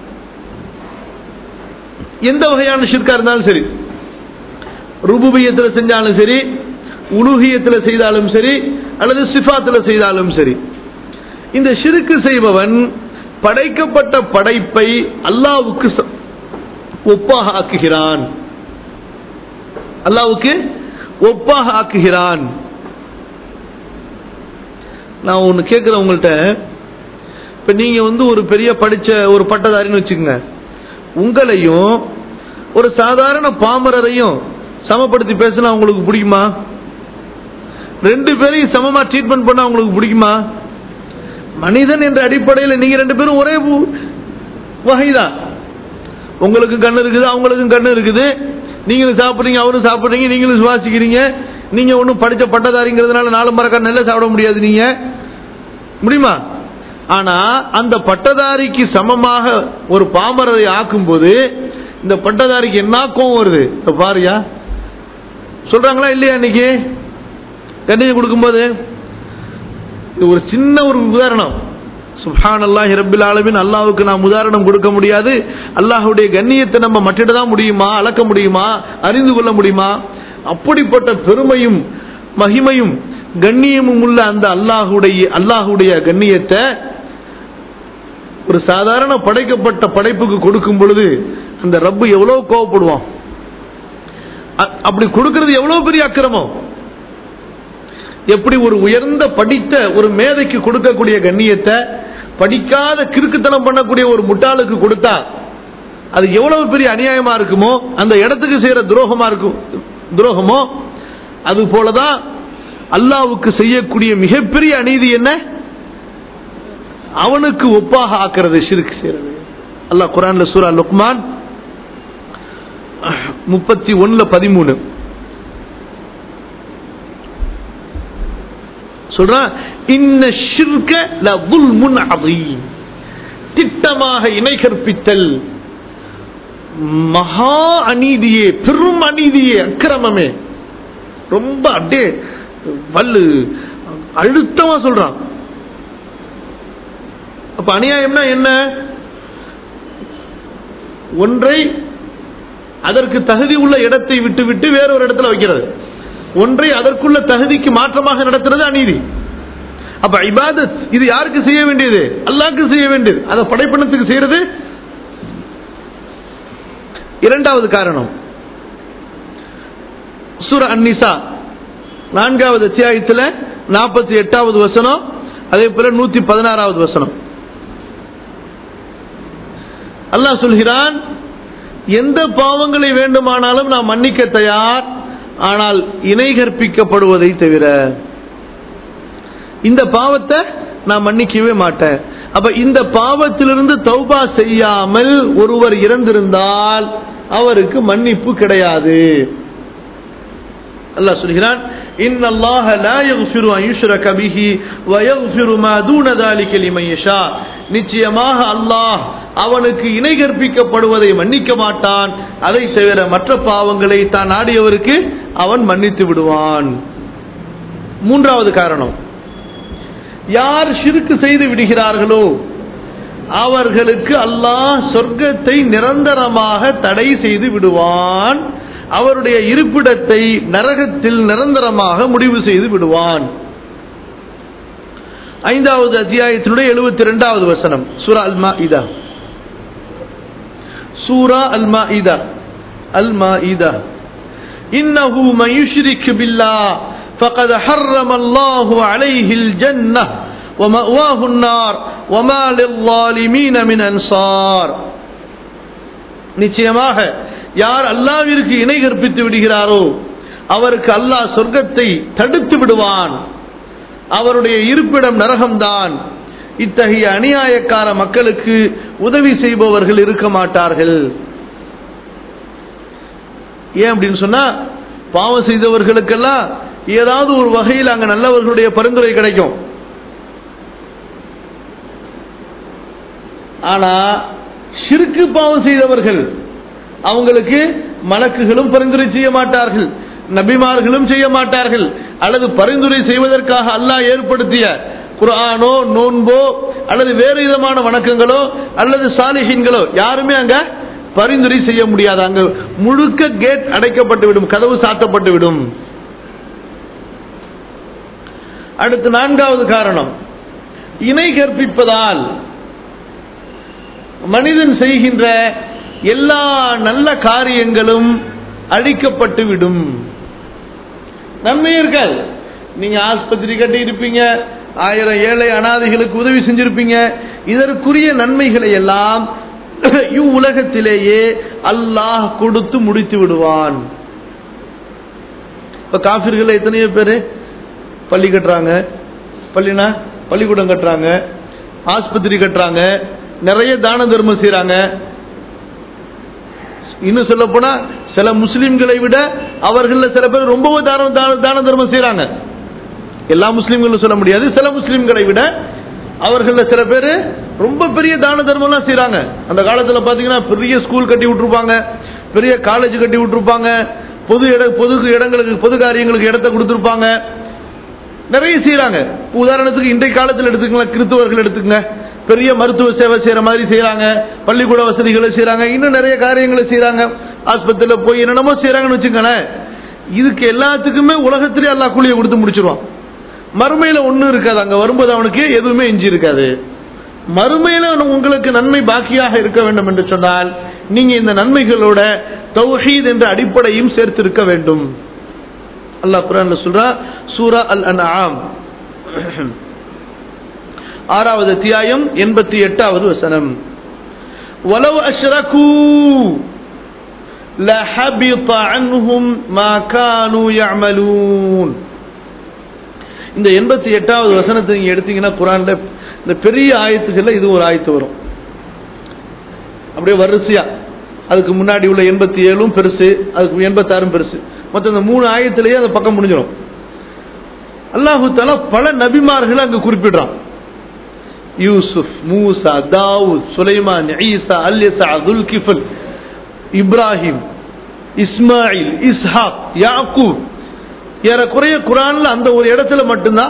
எந்த வகையான ஷிர்கா இருந்தாலும் சரி, ருபூபியத்தில் செஞ்சாலும் சரி, உலூஹியத்தில் செய்தாலும் சரி, அல்லது சிஃபாத்தில் செய்தாலும் சரி, இந்த ஷிர்க் செய்பவன் படைக்கப்பட்ட படைப்பை அல்லாஹ்வுக்கு ஒப்பாக ஆக்குகிறான். அல்லாஹ்வுக்கு ஒப்பாக ஆக்குகிறான். நான் ஒன்னு கேட்கிறேன் உங்கள்கிட்ட, இப்ப நீங்க ஒரு பெரிய படிச்ச ஒரு பட்டதாரின்னு வச்சுக்கோங்க, உங்களையும் ஒரு சாதாரண பாமரரையும் சமப்படுத்தி பேசினா உங்களுக்கு பிடிக்குமா? ரெண்டு பேரையும் சமமா ட்ரீட்மெண்ட் பண்ணா உங்களுக்கு பிடிக்குமா? மனிதன் என்ற அடிப்படையில் நீங்க ரெண்டு பேரும் ஒரே வகைதான். உங்களுக்கு கண்ணு இருக்குது, அவங்களுக்கும் கண்ணு இருக்குது, நீங்களும் சாப்பிடுறீங்க, அவரும் சாப்பிடுறீங்க, நீங்களும் சுவாசிக்கிறீங்க. நீங்க ஒன்னும் படிச்ச பட்டதாரிங்கிறதுனால 4 மரக்கா நெல்லை சாப்பிட முடியாது, நீங்க முடியுமா? ஆனா அந்த பட்டதாரிக்கு சமமாக ஒரு பாமரரை ஆக்கும் போது இந்த பட்டதாரிக்கு என்ன கோவம் வருது பாருயா. சொல்றாங்களா இல்லையா? இன்னைக்கு கண்ணியம் கொடுக்கும்போது ஒரு சின்ன ஒரு உதாரணம். சுப்ஹானல்லாஹி ரப்பில் ஆலமீன், அல்லாஹ்வுக்கு நாம் உதாரணம் கொடுக்க முடியாது. அல்லாஹ்வுடைய கண்ணியத்தை நம்ம மட்டிட தான் முடியுமா, அளக்க முடியுமா, அறிந்து கொள்ள முடியுமா? அப்படிப்பட்ட பெருமையும் மகிமையும் கண்ணியமும் உள்ள அந்த அல்லாஹ்வுடைய கண்ணியத்தை ஒரு சாதாரண படைக்கப்பட்ட படைப்புக்கு கொடுக்கும் பொழுது அந்த ரப்பு எவ்வளவு கோவப்படுவான். அப்படி கொடுக்கிறது எவ்வளவு பெரிய அக்கிரமம். எப்படி ஒரு உயர்ந்த படித்த ஒரு மேதைக்கு கொடுக்கக்கூடிய கண்ணியத்தை படிக்காத கிறுக்குத்தனம் பண்ணக்கூடிய ஒரு முட்டாளுக்கு கொடுத்தா அது எவ்வளவு பெரிய அநியாயமா இருக்குமோ, அந்த இடத்துக்கு செய்யற துரோகமோ அது போலதான் அல்லாஹ்வுக்கு செய்யக்கூடிய மிகப்பெரிய அநீதி என்ன? அவனுக்கு ஒப்பாக ஆக்கிறது, ஷிர்க் செய்யறது. அல்லாஹ் குர்ஆன்ல சூரா லுக்மான் 31:13 சொல்றான், இன்ன ஷிர்க லظுல்முன் அதீம், திட்டமாக இணை கற்பித்தல் மகா அநீதியே, பெரும் அநீதியே, அக்கிரமமே. ரொம்ப அப்படியே வல்லு அழுத்தமா சொல்றான். அப்ப அநியாயம்னா என்ன? ஒன்றை அதற்கு தகுதி உள்ள இடத்தை விட்டு விட்டு வேறொரு இடத்துல வைக்கிறது, ஒன்றை அதற்குள்ள தகுதிக்கு மாற்றமாக நடத்துறது அநீதி. அப்ப இபாதத் இது யாருக்கு செய்ய வேண்டியது? அல்லாஹ்க்கு செய்ய வேண்டியது. அதை படைப்பினத்துக்கு செய்யறது. இரண்டாவது காரணம், சூரா அன்-நிசா 4வது அத்தியாயத்தில் 48வது வசனம், அதே போல 116வது வசனம். அல்லாஹ் சொல்கிறான், எந்த பாவங்களை வேண்டுமானாலும் நான் மன்னிக்க தயார், ஆனால் இணை கற்பிக்கப்படுவதை தவிர இந்த பாவத்தை நான் மன்னிக்கவே மாட்டேன். அப்ப இந்த பாவத்திலிருந்து தௌபா செய்யாமல் ஒருவர் இறந்திருந்தால் அவருக்கு மன்னிப்பு கிடையாது. அல்லாஹ் சொல்கிறான், இன்னல்லாஹ லா யக்ஃபிரு அன் யுஷ்ரக பிஹி வ யக்ஃபிரு மா தூன ذلك லிமன் யஷா, நிச்சயமாக அல்லாஹ் அவனுக்கு இணை கற்பிக்கப்படுவதை மன்னிக்க மாட்டான், அதை தவிர மற்ற பாவங்களை தான் நாடியவருக்கு அவன் மன்னித்து விடுவான். மூன்றாவது காரணம், யார் ஷிர்க் செய்து விடுகிறார்களோ அவர்களுக்கு அல்லாஹ் சொர்க்கத்தை நிரந்தரமாக தடை செய்து விடுவான், அவருடைய இருப்பிடத்தை நரகத்தில் நிரந்தரமாக முடிவு செய்து விடுவான். 5வது அத்தியாயத்தினுடைய 72வது வசனம், சூரா அல்-மாஇதா. சூரா அல்-மாஇதா. அல்-மாஇதா, இன்னஹு மன் யுஷ்ரிக் பில்லாஹ் فقد حرم الله عليه الجنة ومأواه النار وما للظالمين من أنصار. நிச்சயமாக யார் அல்லாஹ்விற்கு இணை கற்பித்து விடுகிறாரோ அவருக்கு அல்லாஹ் சொர்க்கத்தை தடுத்து விடுவான், அவருடைய இருப்பிடம் நரகம்தான், இத்தகைய அநியாயக்கார மக்களுக்கு உதவி செய்பவர்கள் இருக்க மாட்டார்கள். ஏன் அப்படின்னு சொன்னா, பாவம் செய்தவர்களுக்கெல்லாம் ஏதாவது ஒரு வகையில் அங்க நல்லவர்களுடைய பரிந்துரை கிடைக்கும். ஆனா ஷிர்க் பாவம் செய்தவர்கள் அவங்களுக்கு மலக்குகளும் பரிந்துரை செய்ய மாட்டார்கள், நபிமார்களும் செய்ய மாட்டார்கள், அல்லது பரிந்துரை செய்வதற்காக அல்லாஹ் ஏற்படுத்திய குர்ஆனோ நோன்போ அல்லது வேறு விதமான வணக்கங்களோ அல்லது சாலிஹீன்களோ யாருமே அங்க பரிந்துரை செய்ய முடியாது. அங்க முழுக்க கேட் அடைக்கப்பட்டு விடும், கதவு சாத்தப்பட்டு விடும். அடுத்து 4வது காரணம், இணை கற்பிப்பதால் மனிதன் செய்கின்ற எல்லா நல்ல காரியங்களும் அழிக்கப்பட்டு விடும். நன்மையே இருக்காது. நீங்க ஆஸ்பத்திரி கட்டி இருப்பீங்க, 1000 ஏழை அனாதைகளுக்கு உதவி செஞ்சிருப்பீங்க. இதற்குரிய நன்மைகளை எல்லாம் இவ்வுலகத்திலேயே அல்லாஹ் கொடுத்து முடித்து விடுவான். இப்ப காஃபிர்கள் எத்தனையோ பேரு பள்ளி கட்டுறாங்க, பள்ளிக்கூடம் கட்டுறாங்க, ஆஸ்பத்திரி கட்டுறாங்க, நிறைய தான தர்மம் செய்யறாங்க. இன்னும் சொல்ல போனா சில முஸ்லிம்களை விட அவர்கள் சில பேர் ரொம்பவும் தான தர்மம் செய்யறாங்க. எல்லா முஸ்லிம்களும் சொல்ல முடியாது, சில முஸ்லிம்களை விட அவர்கள் சில பேர் ரொம்ப பெரிய தான தர்மம் செய்யறாங்க. அந்த காலத்துல பாத்தீங்கன்னா பெரிய ஸ்கூல் கட்டி விட்டுருப்பாங்க, பெரிய காலேஜ் கட்டி விட்டுருப்பாங்க, பொது இடங்களுக்கு பொது காரியங்களுக்கு இடத்தை கொடுத்திருப்பாங்க, நிறைய செய்யறாங்க. உதாரணத்துக்கு இன்றைய காலத்தில் எடுத்துக்கலாம், கிறிஸ்தவர்கள் எடுத்துக்கங்க, பெரிய மருத்துவ சேவை செய்யற மாதிரி செய்யறாங்க, பள்ளிக்கூட வசதிகளை செய்யறாங்க, இன்னும் நிறைய காரியங்களை செய்யறாங்க, ஆஸ்பத்திரியில போய் என்னென்னமோ செய்யறாங்கன்னு வச்சுக்கோங்களேன். இதுக்கு எல்லாத்துக்குமே உலகத்திலே அல்லாஹ் கூலியை கொடுத்து முடிச்சிருவான். மறுமையில ஒன்னும் இருக்காது, அங்க வரும்போது அவனுக்கு எதுவுமே எஞ்சி இருக்காது. மறுமையில உங்களுக்கு நன்மை பாக்கியாக இருக்க வேண்டும் என்று சொன்னால் நீங்க இந்த நன்மைகளோட தௌஹீத் என்ற அடிப்படையும் சேர்த்திருக்க வேண்டும். அல்லாஹ் குர்ஆன்ல சொல்றா, சூரா அல் அன்ஆம் 6வது அத்தியாயம் 88வது வசனம், வலவ் அஷ்ரகூ லஹபித அன்ஹும் மா கானூ யஅமலூன். இந்த 88வது வசனத்தை நீங்க எடுத்தீங்கன்னா குர்ஆன்ல இந்த பெரிய ஆயத்துகள்ல இது ஒரு ஆயத்து வரும். அப்படியே வரிசையா அதுக்கு முன்னாடி உள்ள 87ம் பெருசு, அதுக்கு 86ம் பெருசு, மொத்தம் இந்த 3 ஆயத்திலேயே அந்த பக்கம் முடிஞ்சிடும். அல்லாஹ் தஆலா பல நபிமார்களை அங்க குறிப்பிடுறான். யூசுப், மூசா, தாவூத், சுலைமான், ஈசா, அல்யஸா, துல்கிஃபல், இப்ராஹிம், இஸ்மாயில், இஸ்ஹாக், யாக்கூப். ஏறக்குறைய குர்ஆன்ல அந்த ஒரு இடத்துல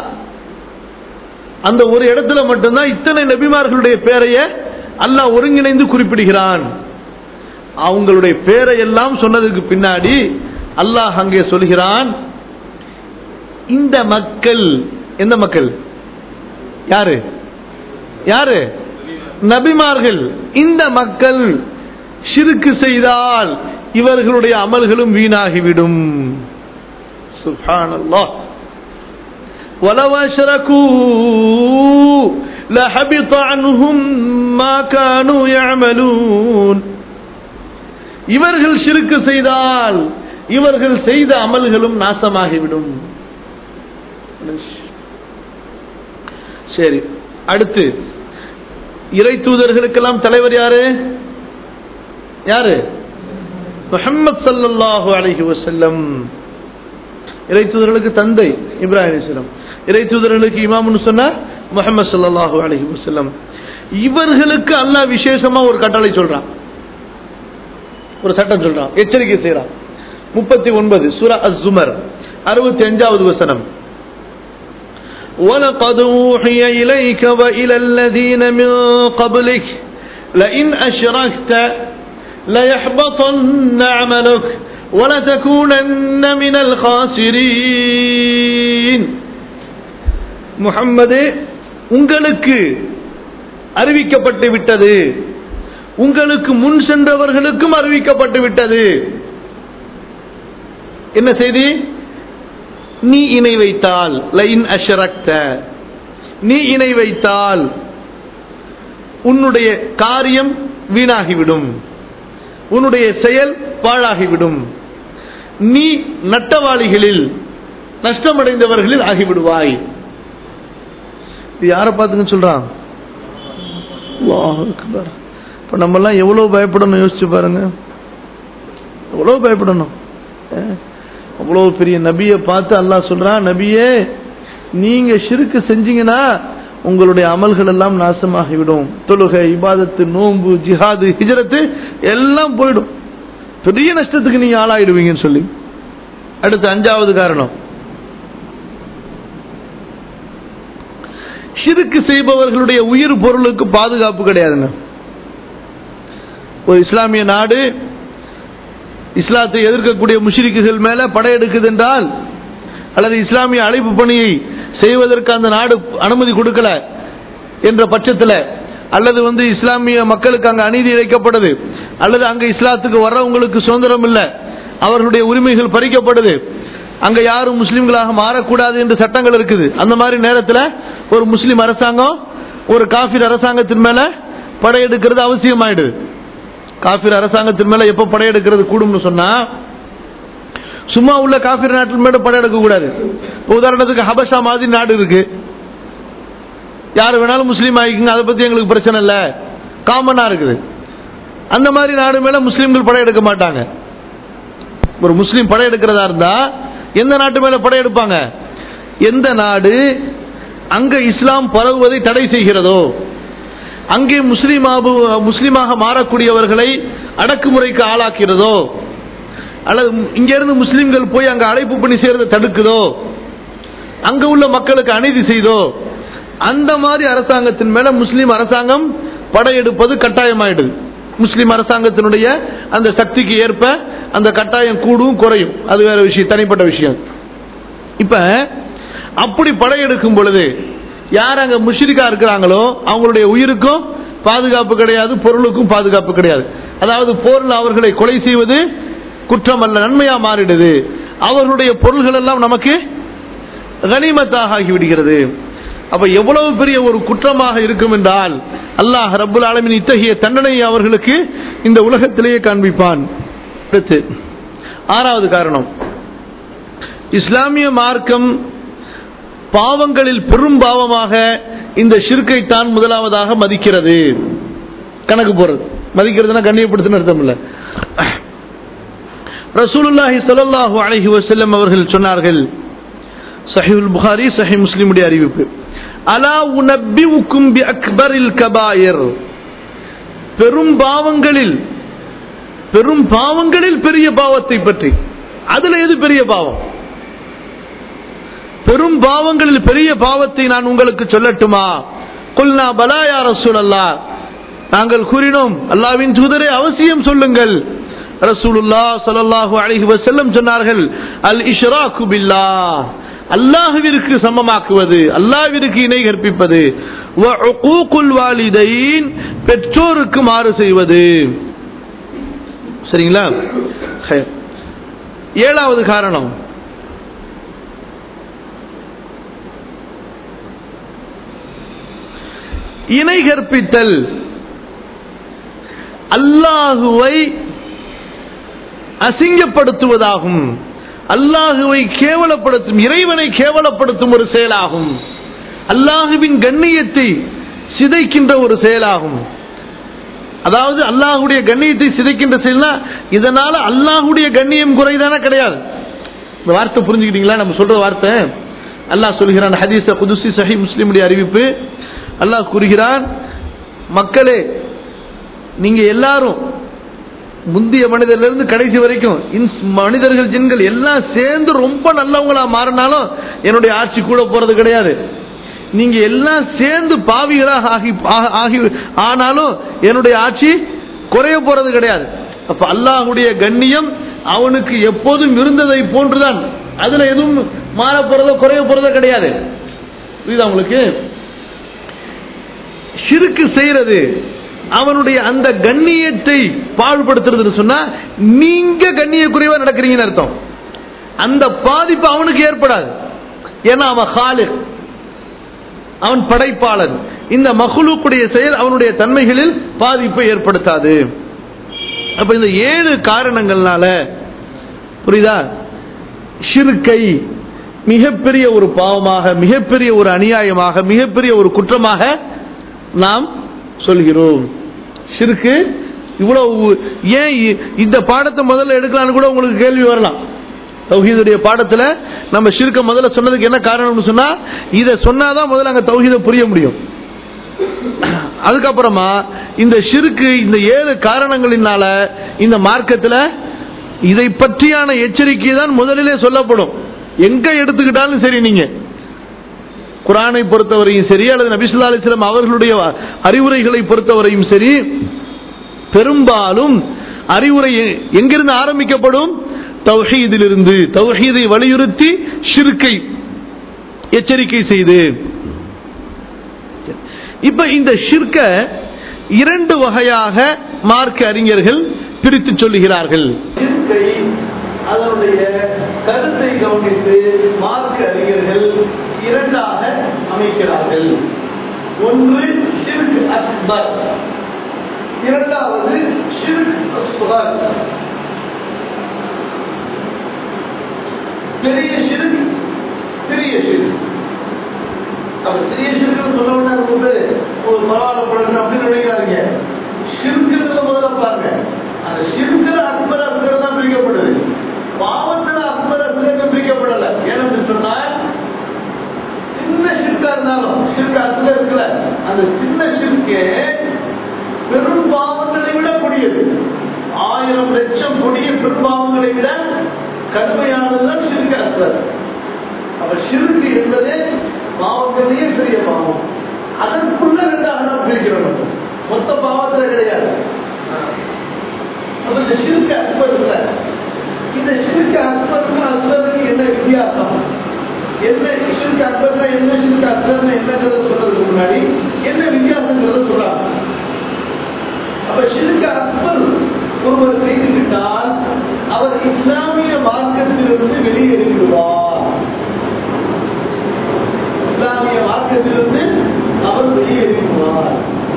மட்டும்தான் இத்தனை நபிமார்களுடைய பெயரைய அல்லாஹ் ஒருங்கிணைந்து குறிப்பிடுகிறான். அவங்களுடைய பேரை எல்லாம் சொன்னதுக்கு பின்னாடி அல்லாஹ் அங்கே சொல்கிறான், இந்த மக்கள், எந்த மக்கள், யாரு யாரு? நபிமார்கள். இந்த மக்கள் ஷிர்க் செய்தால் இவர்களுடைய அமல்களும் வீணாகிவிடும். சுப்ஹானல்லாஹ். வலவ் அஷ்ரகூ லஹபித அன்ஹும் மா கானூ யஅமலூன். இவர்கள் ஷிர்க் செய்தால் இவர்கள் செய்த அமல்களும் நாசமாகிவிடும். சரி, அடுத்து இறை தூதர்களுக்கெல்லாம் தலைவர் யாரு? யாரு? முஹம்மது ஸல்லல்லாஹு அலைஹி வஸல்லம். இறை தூதர்களுக்கு தந்தை இப்ராஹிம் அலைஹிஸ்ஸலாம், இறை தூதர்களுக்கு இமாம்னு சொன்னா முஹம்மது ஸல்லல்லாஹு அலைஹி வஸல்லம். இவர்களுக்கு அல்லாஹ் விசேஷமா ஒரு கட்டளை சொல்றான், ஒரு சட்டம் சொல்றான், எச்சரிக்கை செய்யறான். 39 சூரா அஸ்-ஸுமர் 65வது வசனம், وَلَقَدْ أُوحِيَ إِلَيْكَ وَإِلَى الَّذِينَ مِنْ قَبْلِكَ لَئِنْ أَشْرَكْتَ لَيَحْبَطَنَّ عَمَلُكَ وَلَتَكُونَنَّ مِنَ الْخَاسِرِينَ. முஹம்மதே, உங்களுக்கு அறிவிக்கப்பட்டு விட்டது, உங்களுக்கு முன் சென்றவர்களுக்கும் அறிவிக்கப்பட்டு விட்டது. என்ன செய்தி? நீ இணை வைத்தால், லைன் அஷ்ரக்த, நீ இணை வைத்தால் உன்னுடைய காரியம் வீணாகிவிடும், உன்னுடைய செயல் பாழாகிவிடும், நீ நட்டவாளிகளில் நஷ்டமடைந்தவர்களில் ஆகிவிடுவாய். இது யாரை பார்த்துன்னு சொல்றான்? அல்லாஹ் அக்பர். இப்ப நம்ம எல்லாம் எவ்வளவு பயப்படணும் யோசிச்சு பாருங்க, எவ்வளவு பயப்படணும். அவ்வளவு பெரிய நபியை பார்த்து அல்லாஹ் சொல்றான், நபியே நீங்க ஷிர்க் செஞ்சீங்கன்னா உங்களுடைய அமல்கள் எல்லாம் நாசமாகிவிடும். தொழுகை, இபாதத்து, நோன்பு, ஜிஹாது, ஹிஜ்ரத்து எல்லாம் போயிடும், பெரிய நஷ்டத்துக்கு நீங்க ஆளாயிடுவீங்கன்னு சொல்லி. அடுத்து 5வது காரணம், ஷிர்க் செய்பவர்களுடைய உயிர் பொருளுக்கு பாதுகாப்பு கிடையாதுங்க. ஒரு இஸ்லாமிய நாடு இஸ்லாத்தை எதிர்க்கக்கூடிய முஷ்ரிக்குகள் மேல படையெடுக்குது என்றால், அல்லது இஸ்லாமிய அழைப்பு பணியை செய்வதற்கு அந்த நாடு அனுமதி கொடுக்கல என்ற பட்சத்தில், அல்லது இஸ்லாமிய மக்களுக்கு அங்க அநீதி இழைக்கப்படுது, அல்லது அங்க இஸ்லாத்துக்கு வர்றவங்களுக்கு சுதந்திரம் இல்லை, அவர்களுடைய உரிமைகள் பறிக்கப்படுது, அங்க யாரும் முஸ்லிம்களாக மாறக்கூடாது என்று சட்டங்கள் இருக்குது. அந்த மாதிரி நேரத்தில் ஒரு முஸ்லிம் அரசாங்கம் ஒரு காஃபிர் அரசாங்கத்தின் மேல படையெடுக்கிறது அவசியமாயிடுது. காஃபிர் அரசாங்கத்தின் மேல எப்ப படையெடுக்கிறது கூடும்னு சொன்னா, சும்மா உள்ள காஃபிர் நாட்டின் மேல படையெடுக்க கூடாது. உதாரணத்துக்கு ஹபஷா மாதிரி நாடு இருக்கு, யாரு வேணாலும் முஸ்லீம் ஆகிக்குங்க, அதை பத்தி எங்களுக்கு பிரச்சனை இல்ல, காமனா இருக்குது. அந்த மாதிரி நாடு மேல முஸ்லீம்கள் படையெடுக்க மாட்டாங்க. ஒரு முஸ்லீம் படையெடுக்கிறதா இருந்தா எந்த நாட்டு மேல படையெடுப்பாங்க? எந்த நாடு அங்க இஸ்லாம் பரவுவதை தடை செய்கிறதோ, அங்கே முஸ்லீமாக மாறக்கூடியவர்களை அடக்குமுறைக்கு ஆளாக்கிறதோ, அல்லது இங்க இருந்து முஸ்லீம்கள் போய் அங்க அழைப்பு பணி செய்யறதை தடுக்குதோ, அங்க உள்ள மக்களுக்கு அநீதி செய்தோ, அந்த மாதிரி அரசாங்கத்தின் மேல முஸ்லீம் அரசாங்கம் படையெடுப்பது கட்டாயமாயிடுது. முஸ்லீம் அரசாங்கத்தினுடைய அந்த சக்திக்கு ஏற்ப அந்த கட்டாயம் கூடும் குறையும், அது வேற விஷயம், தனிப்பட்ட விஷயம். இப்ப அப்படி படையெடுக்கும் பொழுது யார் அங்க முஷ்ரிக்கா இருக்கிறாங்களோ அவங்களுடைய உயிருக்கும் பாதுகாப்பு கிடையாது, பொருளுக்கும் பாதுகாப்பு கிடையாது. அதாவது போரில் அவர்களை கொலை செய்வது குற்றம் அல்ல, நன்மையா மாறிடுது. அவர்களுடைய பொருள்கள் எல்லாம் நமக்கு கனிமத்தாக ஆகிவிடுகிறது. அப்ப எவ்வளவு பெரிய ஒரு குற்றமாக இருக்கும் என்றால் அல்லாஹ் ரப்புல் ஆலமீன் இத்தகைய தண்டனையை அவர்களுக்கு இந்த உலகத்திலேயே காண்பிப்பான். ஆறாவது காரணம், இஸ்லாமிய மார்க்கம் பாவங்களில் பெரும் பாவமாக இந்த ஷிர்கை தான் முதலாவதாக மதிக்கிறது. கணக்கு போறது, மதிக்கிறதுனா கண்ணியப்படுத்துன்னு அர்த்தம் இல்ல. ரசூலுல்லாஹி ஸல்லல்லாஹு அலைஹி வஸல்லம் அவர்கள் சொன்னார்கள், சஹீஹுல் புகாரி சஹீஹ் முஸ்லிமுடைய அறிவிப்பு, அலா உனப்பிஉக்கும் பி அக்பரில் கபாயிர், பெரும் பாவங்களில் பெரிய பாவத்தை பற்றி. அதுல எது பெரிய பாவம்? பெரும் பாவங்களில் பெரிய பாவத்தை நான் உங்களுக்கு சொல்லட்டுமா? குல்னா பலா யா ரசூலல்லாஹ், நாங்கள் கூறினோம் அல்லாஹ்வின் தூதரே அவசியம் சொல்லுங்கள். ரசூலுல்லாஹ் ஸல்லல்லாஹு அலைஹி வஸல்லம் சொன்னார்கள், அல் இஷ்ராக்கு பில்லாஹ், அல்லாஹ்விற்கு சமமாக்குவது, அல்லாஹ்விற்கு இணை கற்பிப்பது, வ உகூகுல் வாலிதைன், பெற்றோருக்கு மாறு செய்வது. சரிங்களா? ஏழாவது காரணம், இணை கற்பித்தல். அல்லாஹுவை அசிங்கப்படுத்துவதாகும், அல்லாஹுவை கேவலப்படுத்தும், இறைவனை கேவலப்படுத்தும் ஒரு செயலாகும், அல்லாஹுவின் கண்ணியத்தை சிதைக்கின்ற ஒரு செயலாகும். அதாவது அல்லாஹுடைய கண்ணியத்தை சிதைக்கின்ற செயல்னா இதனால அல்லாஹுடைய கண்ணியம் குறைதான கிடையாது. இந்த வார்த்தை புரிஞ்சுக்கிட்டீங்களா? நம்ம சொல்ற வார்த்தை அல்லாஹ் சொல்கிறான், ஹதீஸ் குதுசி சஹீஹ் முஸ்லிமுடைய அறிவிப்பு. அல்லாஹ் கூறுகிறான், மக்களே நீங்க எல்லாரும் முந்தைய மனிதர்ல கடைசி வரைக்கும் மனிதர்கள் ஜின்கள் எல்லாம் சேர்ந்து ரொம்ப நல்லவங்களா மாறினாலும் என்னுடைய ஆட்சி கூட போறது கிடையாது. நீங்க எல்லாம் சேர்ந்து பாவிகளாக ஆனாலும் என்னுடைய ஆட்சி குறைய போறது கிடையாது. அப்ப அல்லாஹ்வுடைய கண்ணியம் அவனுக்கு எப்போதும் இருந்ததை போன்றுதான், அதுல எதுவும் மாற போறதோ குறைய போறதோ கிடையாது. புரியுதா உங்களுக்கு? ஷிர்க் செய்யறது அவனுடைய அந்த கண்ணியத்தை பாழ்படுத்துறது சொன்னா நீங்க கண்ணிய குறைவா நடக்கிறீங்கன்னு அர்த்தம். அந்த பாதிப்பு அவனுக்கு ஏற்படாது. ஏன்னா அவன் காலிக், அவன் படைப்பாளன். இந்த மஹ்லூக்குடைய செயல் அவனுடைய தன்மைகளில் பாதிப்பை ஏற்படுத்தாது. அப்ப இந்த 7 காரணங்கள்னால புரியுதா, ஷிர்கை மிகப்பெரிய ஒரு பாவமாக, மிகப்பெரிய ஒரு அநியாயமாக, மிகப்பெரிய ஒரு குற்றமாக நாம் சொல்கிறோம். ஷிர்கு இவ்வளவு ஏன் இந்த பாடத்தை முதல்ல எடுக்கலாம்னு கூட உங்களுக்கு கேள்வி வரலாம். தௌஹீதுடைய பாடத்துல நம்ம ஷிர்கை முதல்ல சொன்னதுக்கு என்ன காரணம்னு சொன்னா, இதை சொன்னாதான் முதல்ல அங்க தௌஹீதை புரிய முடியும். அதுக்கப்புறமா இந்த ஷிர்கு இந்த 7 காரணங்களினால இந்த மார்க்கத்துல இதை பற்றியான எச்சரிக்கை தான் முதலிலே சொல்லப்படும். எங்க எடுத்துக்கிட்டாலும் சரி, நீங்க குர்ஆனை பொறுத்தவரையும் சரி, அல்லது நபி ஸல்லல்லாஹு அலைஹி வஸல்லம் அவர்களுடைய அறிவுரைகளை பொறுத்தவரையும் சரி, பெரும்பாலும் அறிவுரை எங்கிருந்து ஆரம்பிக்கப்படும்? தௌஹீதிலிருந்து. தௌஹீதை வலியுறுத்தி ஷிர்கை எச்சரிக்கை செய்து. இப்ப இந்த ஷிர்கை 2 வகையாக மார்க்க அறிஞர்கள் பிரித்து சொல்லுகிறார்கள். அதனுடைய கருத்தை கவனித்து மார்க்க அறிஞர்கள் இரண்டாக அமைக்கிறார்கள். ஒன்று ஷிர்க் அக்பர், இரண்டாவது ஷிர்க் அஸ்கர். பெரிய ஷிர்க், சிறிய ஷிர்க். அப்ப சிறிய ஷிர்க்னு சொல்ல விட்டாரு ஒரு பரவாயில்ல படுங்க அப்படின்னு நினைக்கிறாங்க. ஷிர்க்ங்கிறத முதல்ல பாருங்க. அந்த ஷிர்க்ல அக்பர் அஸ்கர் தான் பிரிக்கப்படுது. பாவத்துல அக்பர் அஸ்கர் பிரிக்கப்படல. ஏன்னு சொன்னா சின்ன ஷிர்கா இருந்தாலும் ஷிர்க் அஸ்கர் இருக்குல்ல, அந்த சின்ன ஷிர்கே பெரும் பாவங்களை விட கொடியது. 1000 லட்சம் கொடிய பெரும்பாவங்களை விட கடுமையானதுதான் ஷிர்க் அஸ்கர். அப்ப ஷிர்க் என்பது பாவங்களையே பெரிய பாவம். அதற்குள்ள ரெண்டாக நாம் பிரிக்கிறோம். மொத்த பாவத்துல கிடையாது. அப்ப இந்த ஷிர்க் அக்பர் இல்ல, இந்த ஷிர்க் அக்பருக்கு அஸ்கருக்கு என்ன வித்தியாசம், என்ன ஷிர்க் அக்பர்னா என்ன, ஷிர்க் அஸ்கர்னா என்னங்கிறத சொல்றதுக்கு முன்னாடி என்ன வித்தியாசங்கிறத சொல்றாங்க. அப்ப ஷிர்க் அக்பர் ஒருவர் செய்துவிட்டால் அவர் இஸ்லாமிய மார்க்கத்திலிருந்து வெளியேறிவிடுவார். இஸ்லாமிய மார்க்கத்திலிருந்து அவர் வெளியேறிவிடுவார்.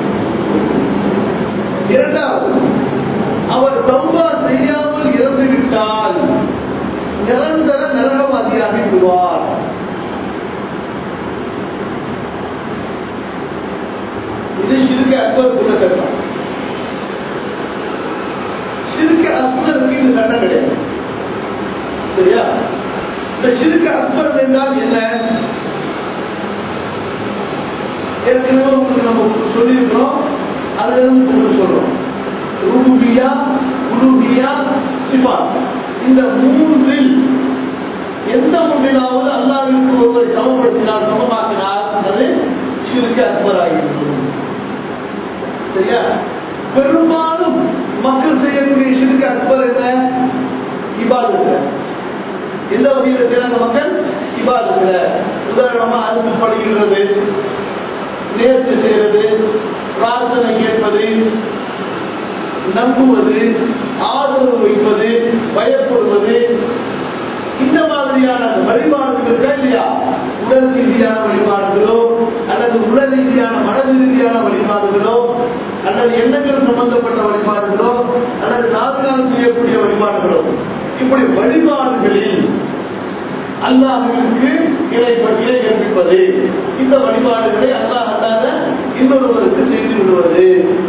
இரண்டாவது, அவர் தௌபா செய்யாமல் இறந்துவிட்டால் நிரந்தர நரகவாதியாகி விடுவார். இது ஷிர்க் அக்பர் உள்ள கருத்து. ஷிர்க் அஸ்கருக்கு இது சட்டம் கிடையாது. சரியா? இந்த ஷிர்க் அக்பர் என்றால் என்ன? ஏற்கனவே உங்களுக்கு நம்ம சொல்லியிருக்கிறோம், அதுல இருந்து சொல்றோம். ரூபியா, உலூஹியா, சிஃபாத், இந்த மூன்றில் எந்த ஒன்றிலாவது அல்லாஹ்விற்கு ஒருவரை சமப்படுத்தினால், சமமாக்கினால் அது ஷிர்க் அக்பர் ஆகிவிடும். சரியா? பெரும்பாலும் மக்கள் செய்யக்கூடிய ஷிர்க் அக்பர் என்ன? இபாதத்துல. எந்த வகையில் செய்யறாங்க மக்கள்? இபாதத்துல. உதாரணமா அன்பு படுகிறது, நேர்த்து செய்வது, பிரார்த்தனை கேட்பது, நம்புவது, ஆதரவு வைப்பது, பயப்படுவது, இந்த மாதிரியான வழிபாடுகள் இல்லையா? உடல் ரீதியான வழிபாடுகளோ அல்லது உடல் ரீதியான மன ரீதியான வழிபாடுகளோ அல்லது எண்ணங்கள் சம்பந்தப்பட்ட வழிபாடுகளோ அல்லது நாட்கால் செய்யக்கூடிய வழிபாடுகளோ, இப்படி வழிபாடுகளில் அல்லாஹ்விற்கு இணைப்பட்டியை கற்பிப்பது, இந்த வழிபாடுகளை அல்லாஹ் அல்லாத இன்னொருவருக்கு செய்து விடுவது.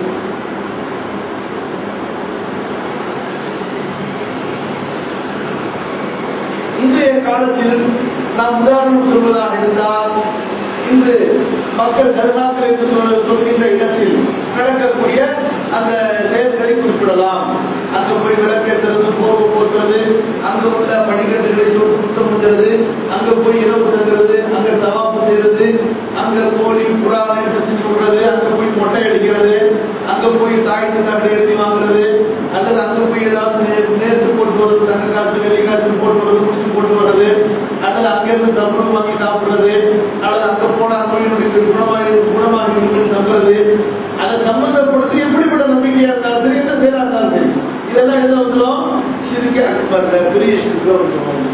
இன்றைய காலத்தில் நாம் உதாரணம் சொல்வதாக இருந்தால், இன்று மக்கள் தர்காக்கள் என்று சொல்கின்ற இடத்தில் நடக்கக்கூடிய அந்த செயல்களை குறிப்பிடலாம். அங்க போய் விளக்கேற்றது, போர்வு போட்டுறது, அங்க உள்ள படிக்கட்டுகளை சுத்தம் பண்ணுறது, அங்க போய் இரவு தங்குறது, அங்க தவாப்பு செய்யறது, அங்க கோழி புறாவை செஞ்சு விடுறது, அங்க போய் மொட்டை அடிக்கிறது, அங்க போய் தாய் தந்தை எழுதி வாங்குறது, அல்லது அங்க போய் ஏதாவது நேர்த்து போட்டு வருது, தங்க காசு வெளி காசு போட்டு வருது, முடிச்சு போட்டு வர்றது, அல்லது அங்கிருந்து தம்பு வாங்கி சாப்பிடுறது, அல்லது அங்க போனா நோயினுடைய குணமாகி நம்புறது, அதை சம்பந்தப்படுத்தி எப்படிப்பட்ட நம்பிக்கையா இருந்தாலும் சரி, என்ன செயலா இருந்தாலும் சரி, இதெல்லாம் எதை வந்துடும்? ஷிர்க் அக்பர், பெரிய ஷிர்க் வந்துடும்.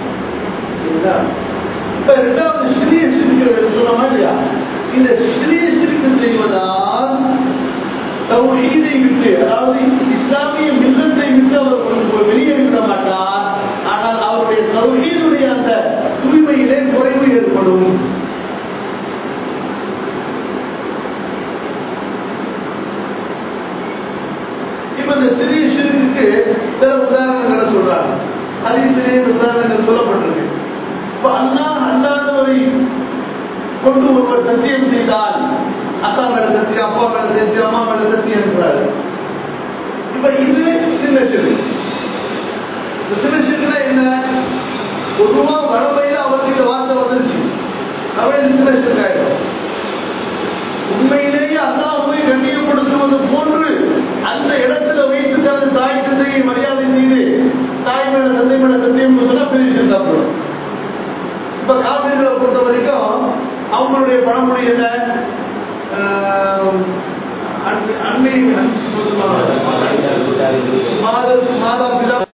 இப்ப இரண்டாவது சிறிய ஷிர்க் சொன்னோமா இல்லையா? இந்த சிறிய ஷிர்க் செய்வதால் தௌஹீதை விட்டு, அதாவது இஸ்லாமிய மில்லத்தை விட்டு அவர் வெளியேறிவிட மாட்டார். ஆனால் அவருடைய தௌஹீதுடைய அந்த தூய்மையிலே குறைவு ஏற்படும். இப்ப இந்த சிறிய ஷிர்க்குக்கு சில உதாரணங்களை சொல்றாங்க. ஹதீஸிலே உதாரணங்கள் சொல்லப்பட்டிருக்கு. இப்ப அல்லாஹ் அல்லாதவரை கொண்டு ஒருவர் சத்தியம் செய்தால், அத்தா மேல சத்தியம், அப்பா மேல சத்தியம், அம்மா மேல சத்தியம் இருக்கிறாரு. இப்ப இது சின்ன ஷிர்க். சின்ன ஷிர்க்னா என்ன? பொதுவா வடமையில அவருக்கு வார்த்தை வந்துருச்சு, அவன் சின்ன ஷிர்க் ஆயிடும். உண்மையிலேயே அல்லாஹ்வை கண்ணியப்படுத்துவது போன்று அந்த இடத்துல வைத்து தனது தாய் தந்தையை மரியாதை செய்து தாய் மேல தந்தை மேல சத்தியம் சொன்னா பெரிய ஷிர்க் ஆகும். இப்ப காவிரிகளை பொறுத்த வரைக்கும் அவங்களுடைய பழமொழி என்ன? அன்னை மாதா பிதா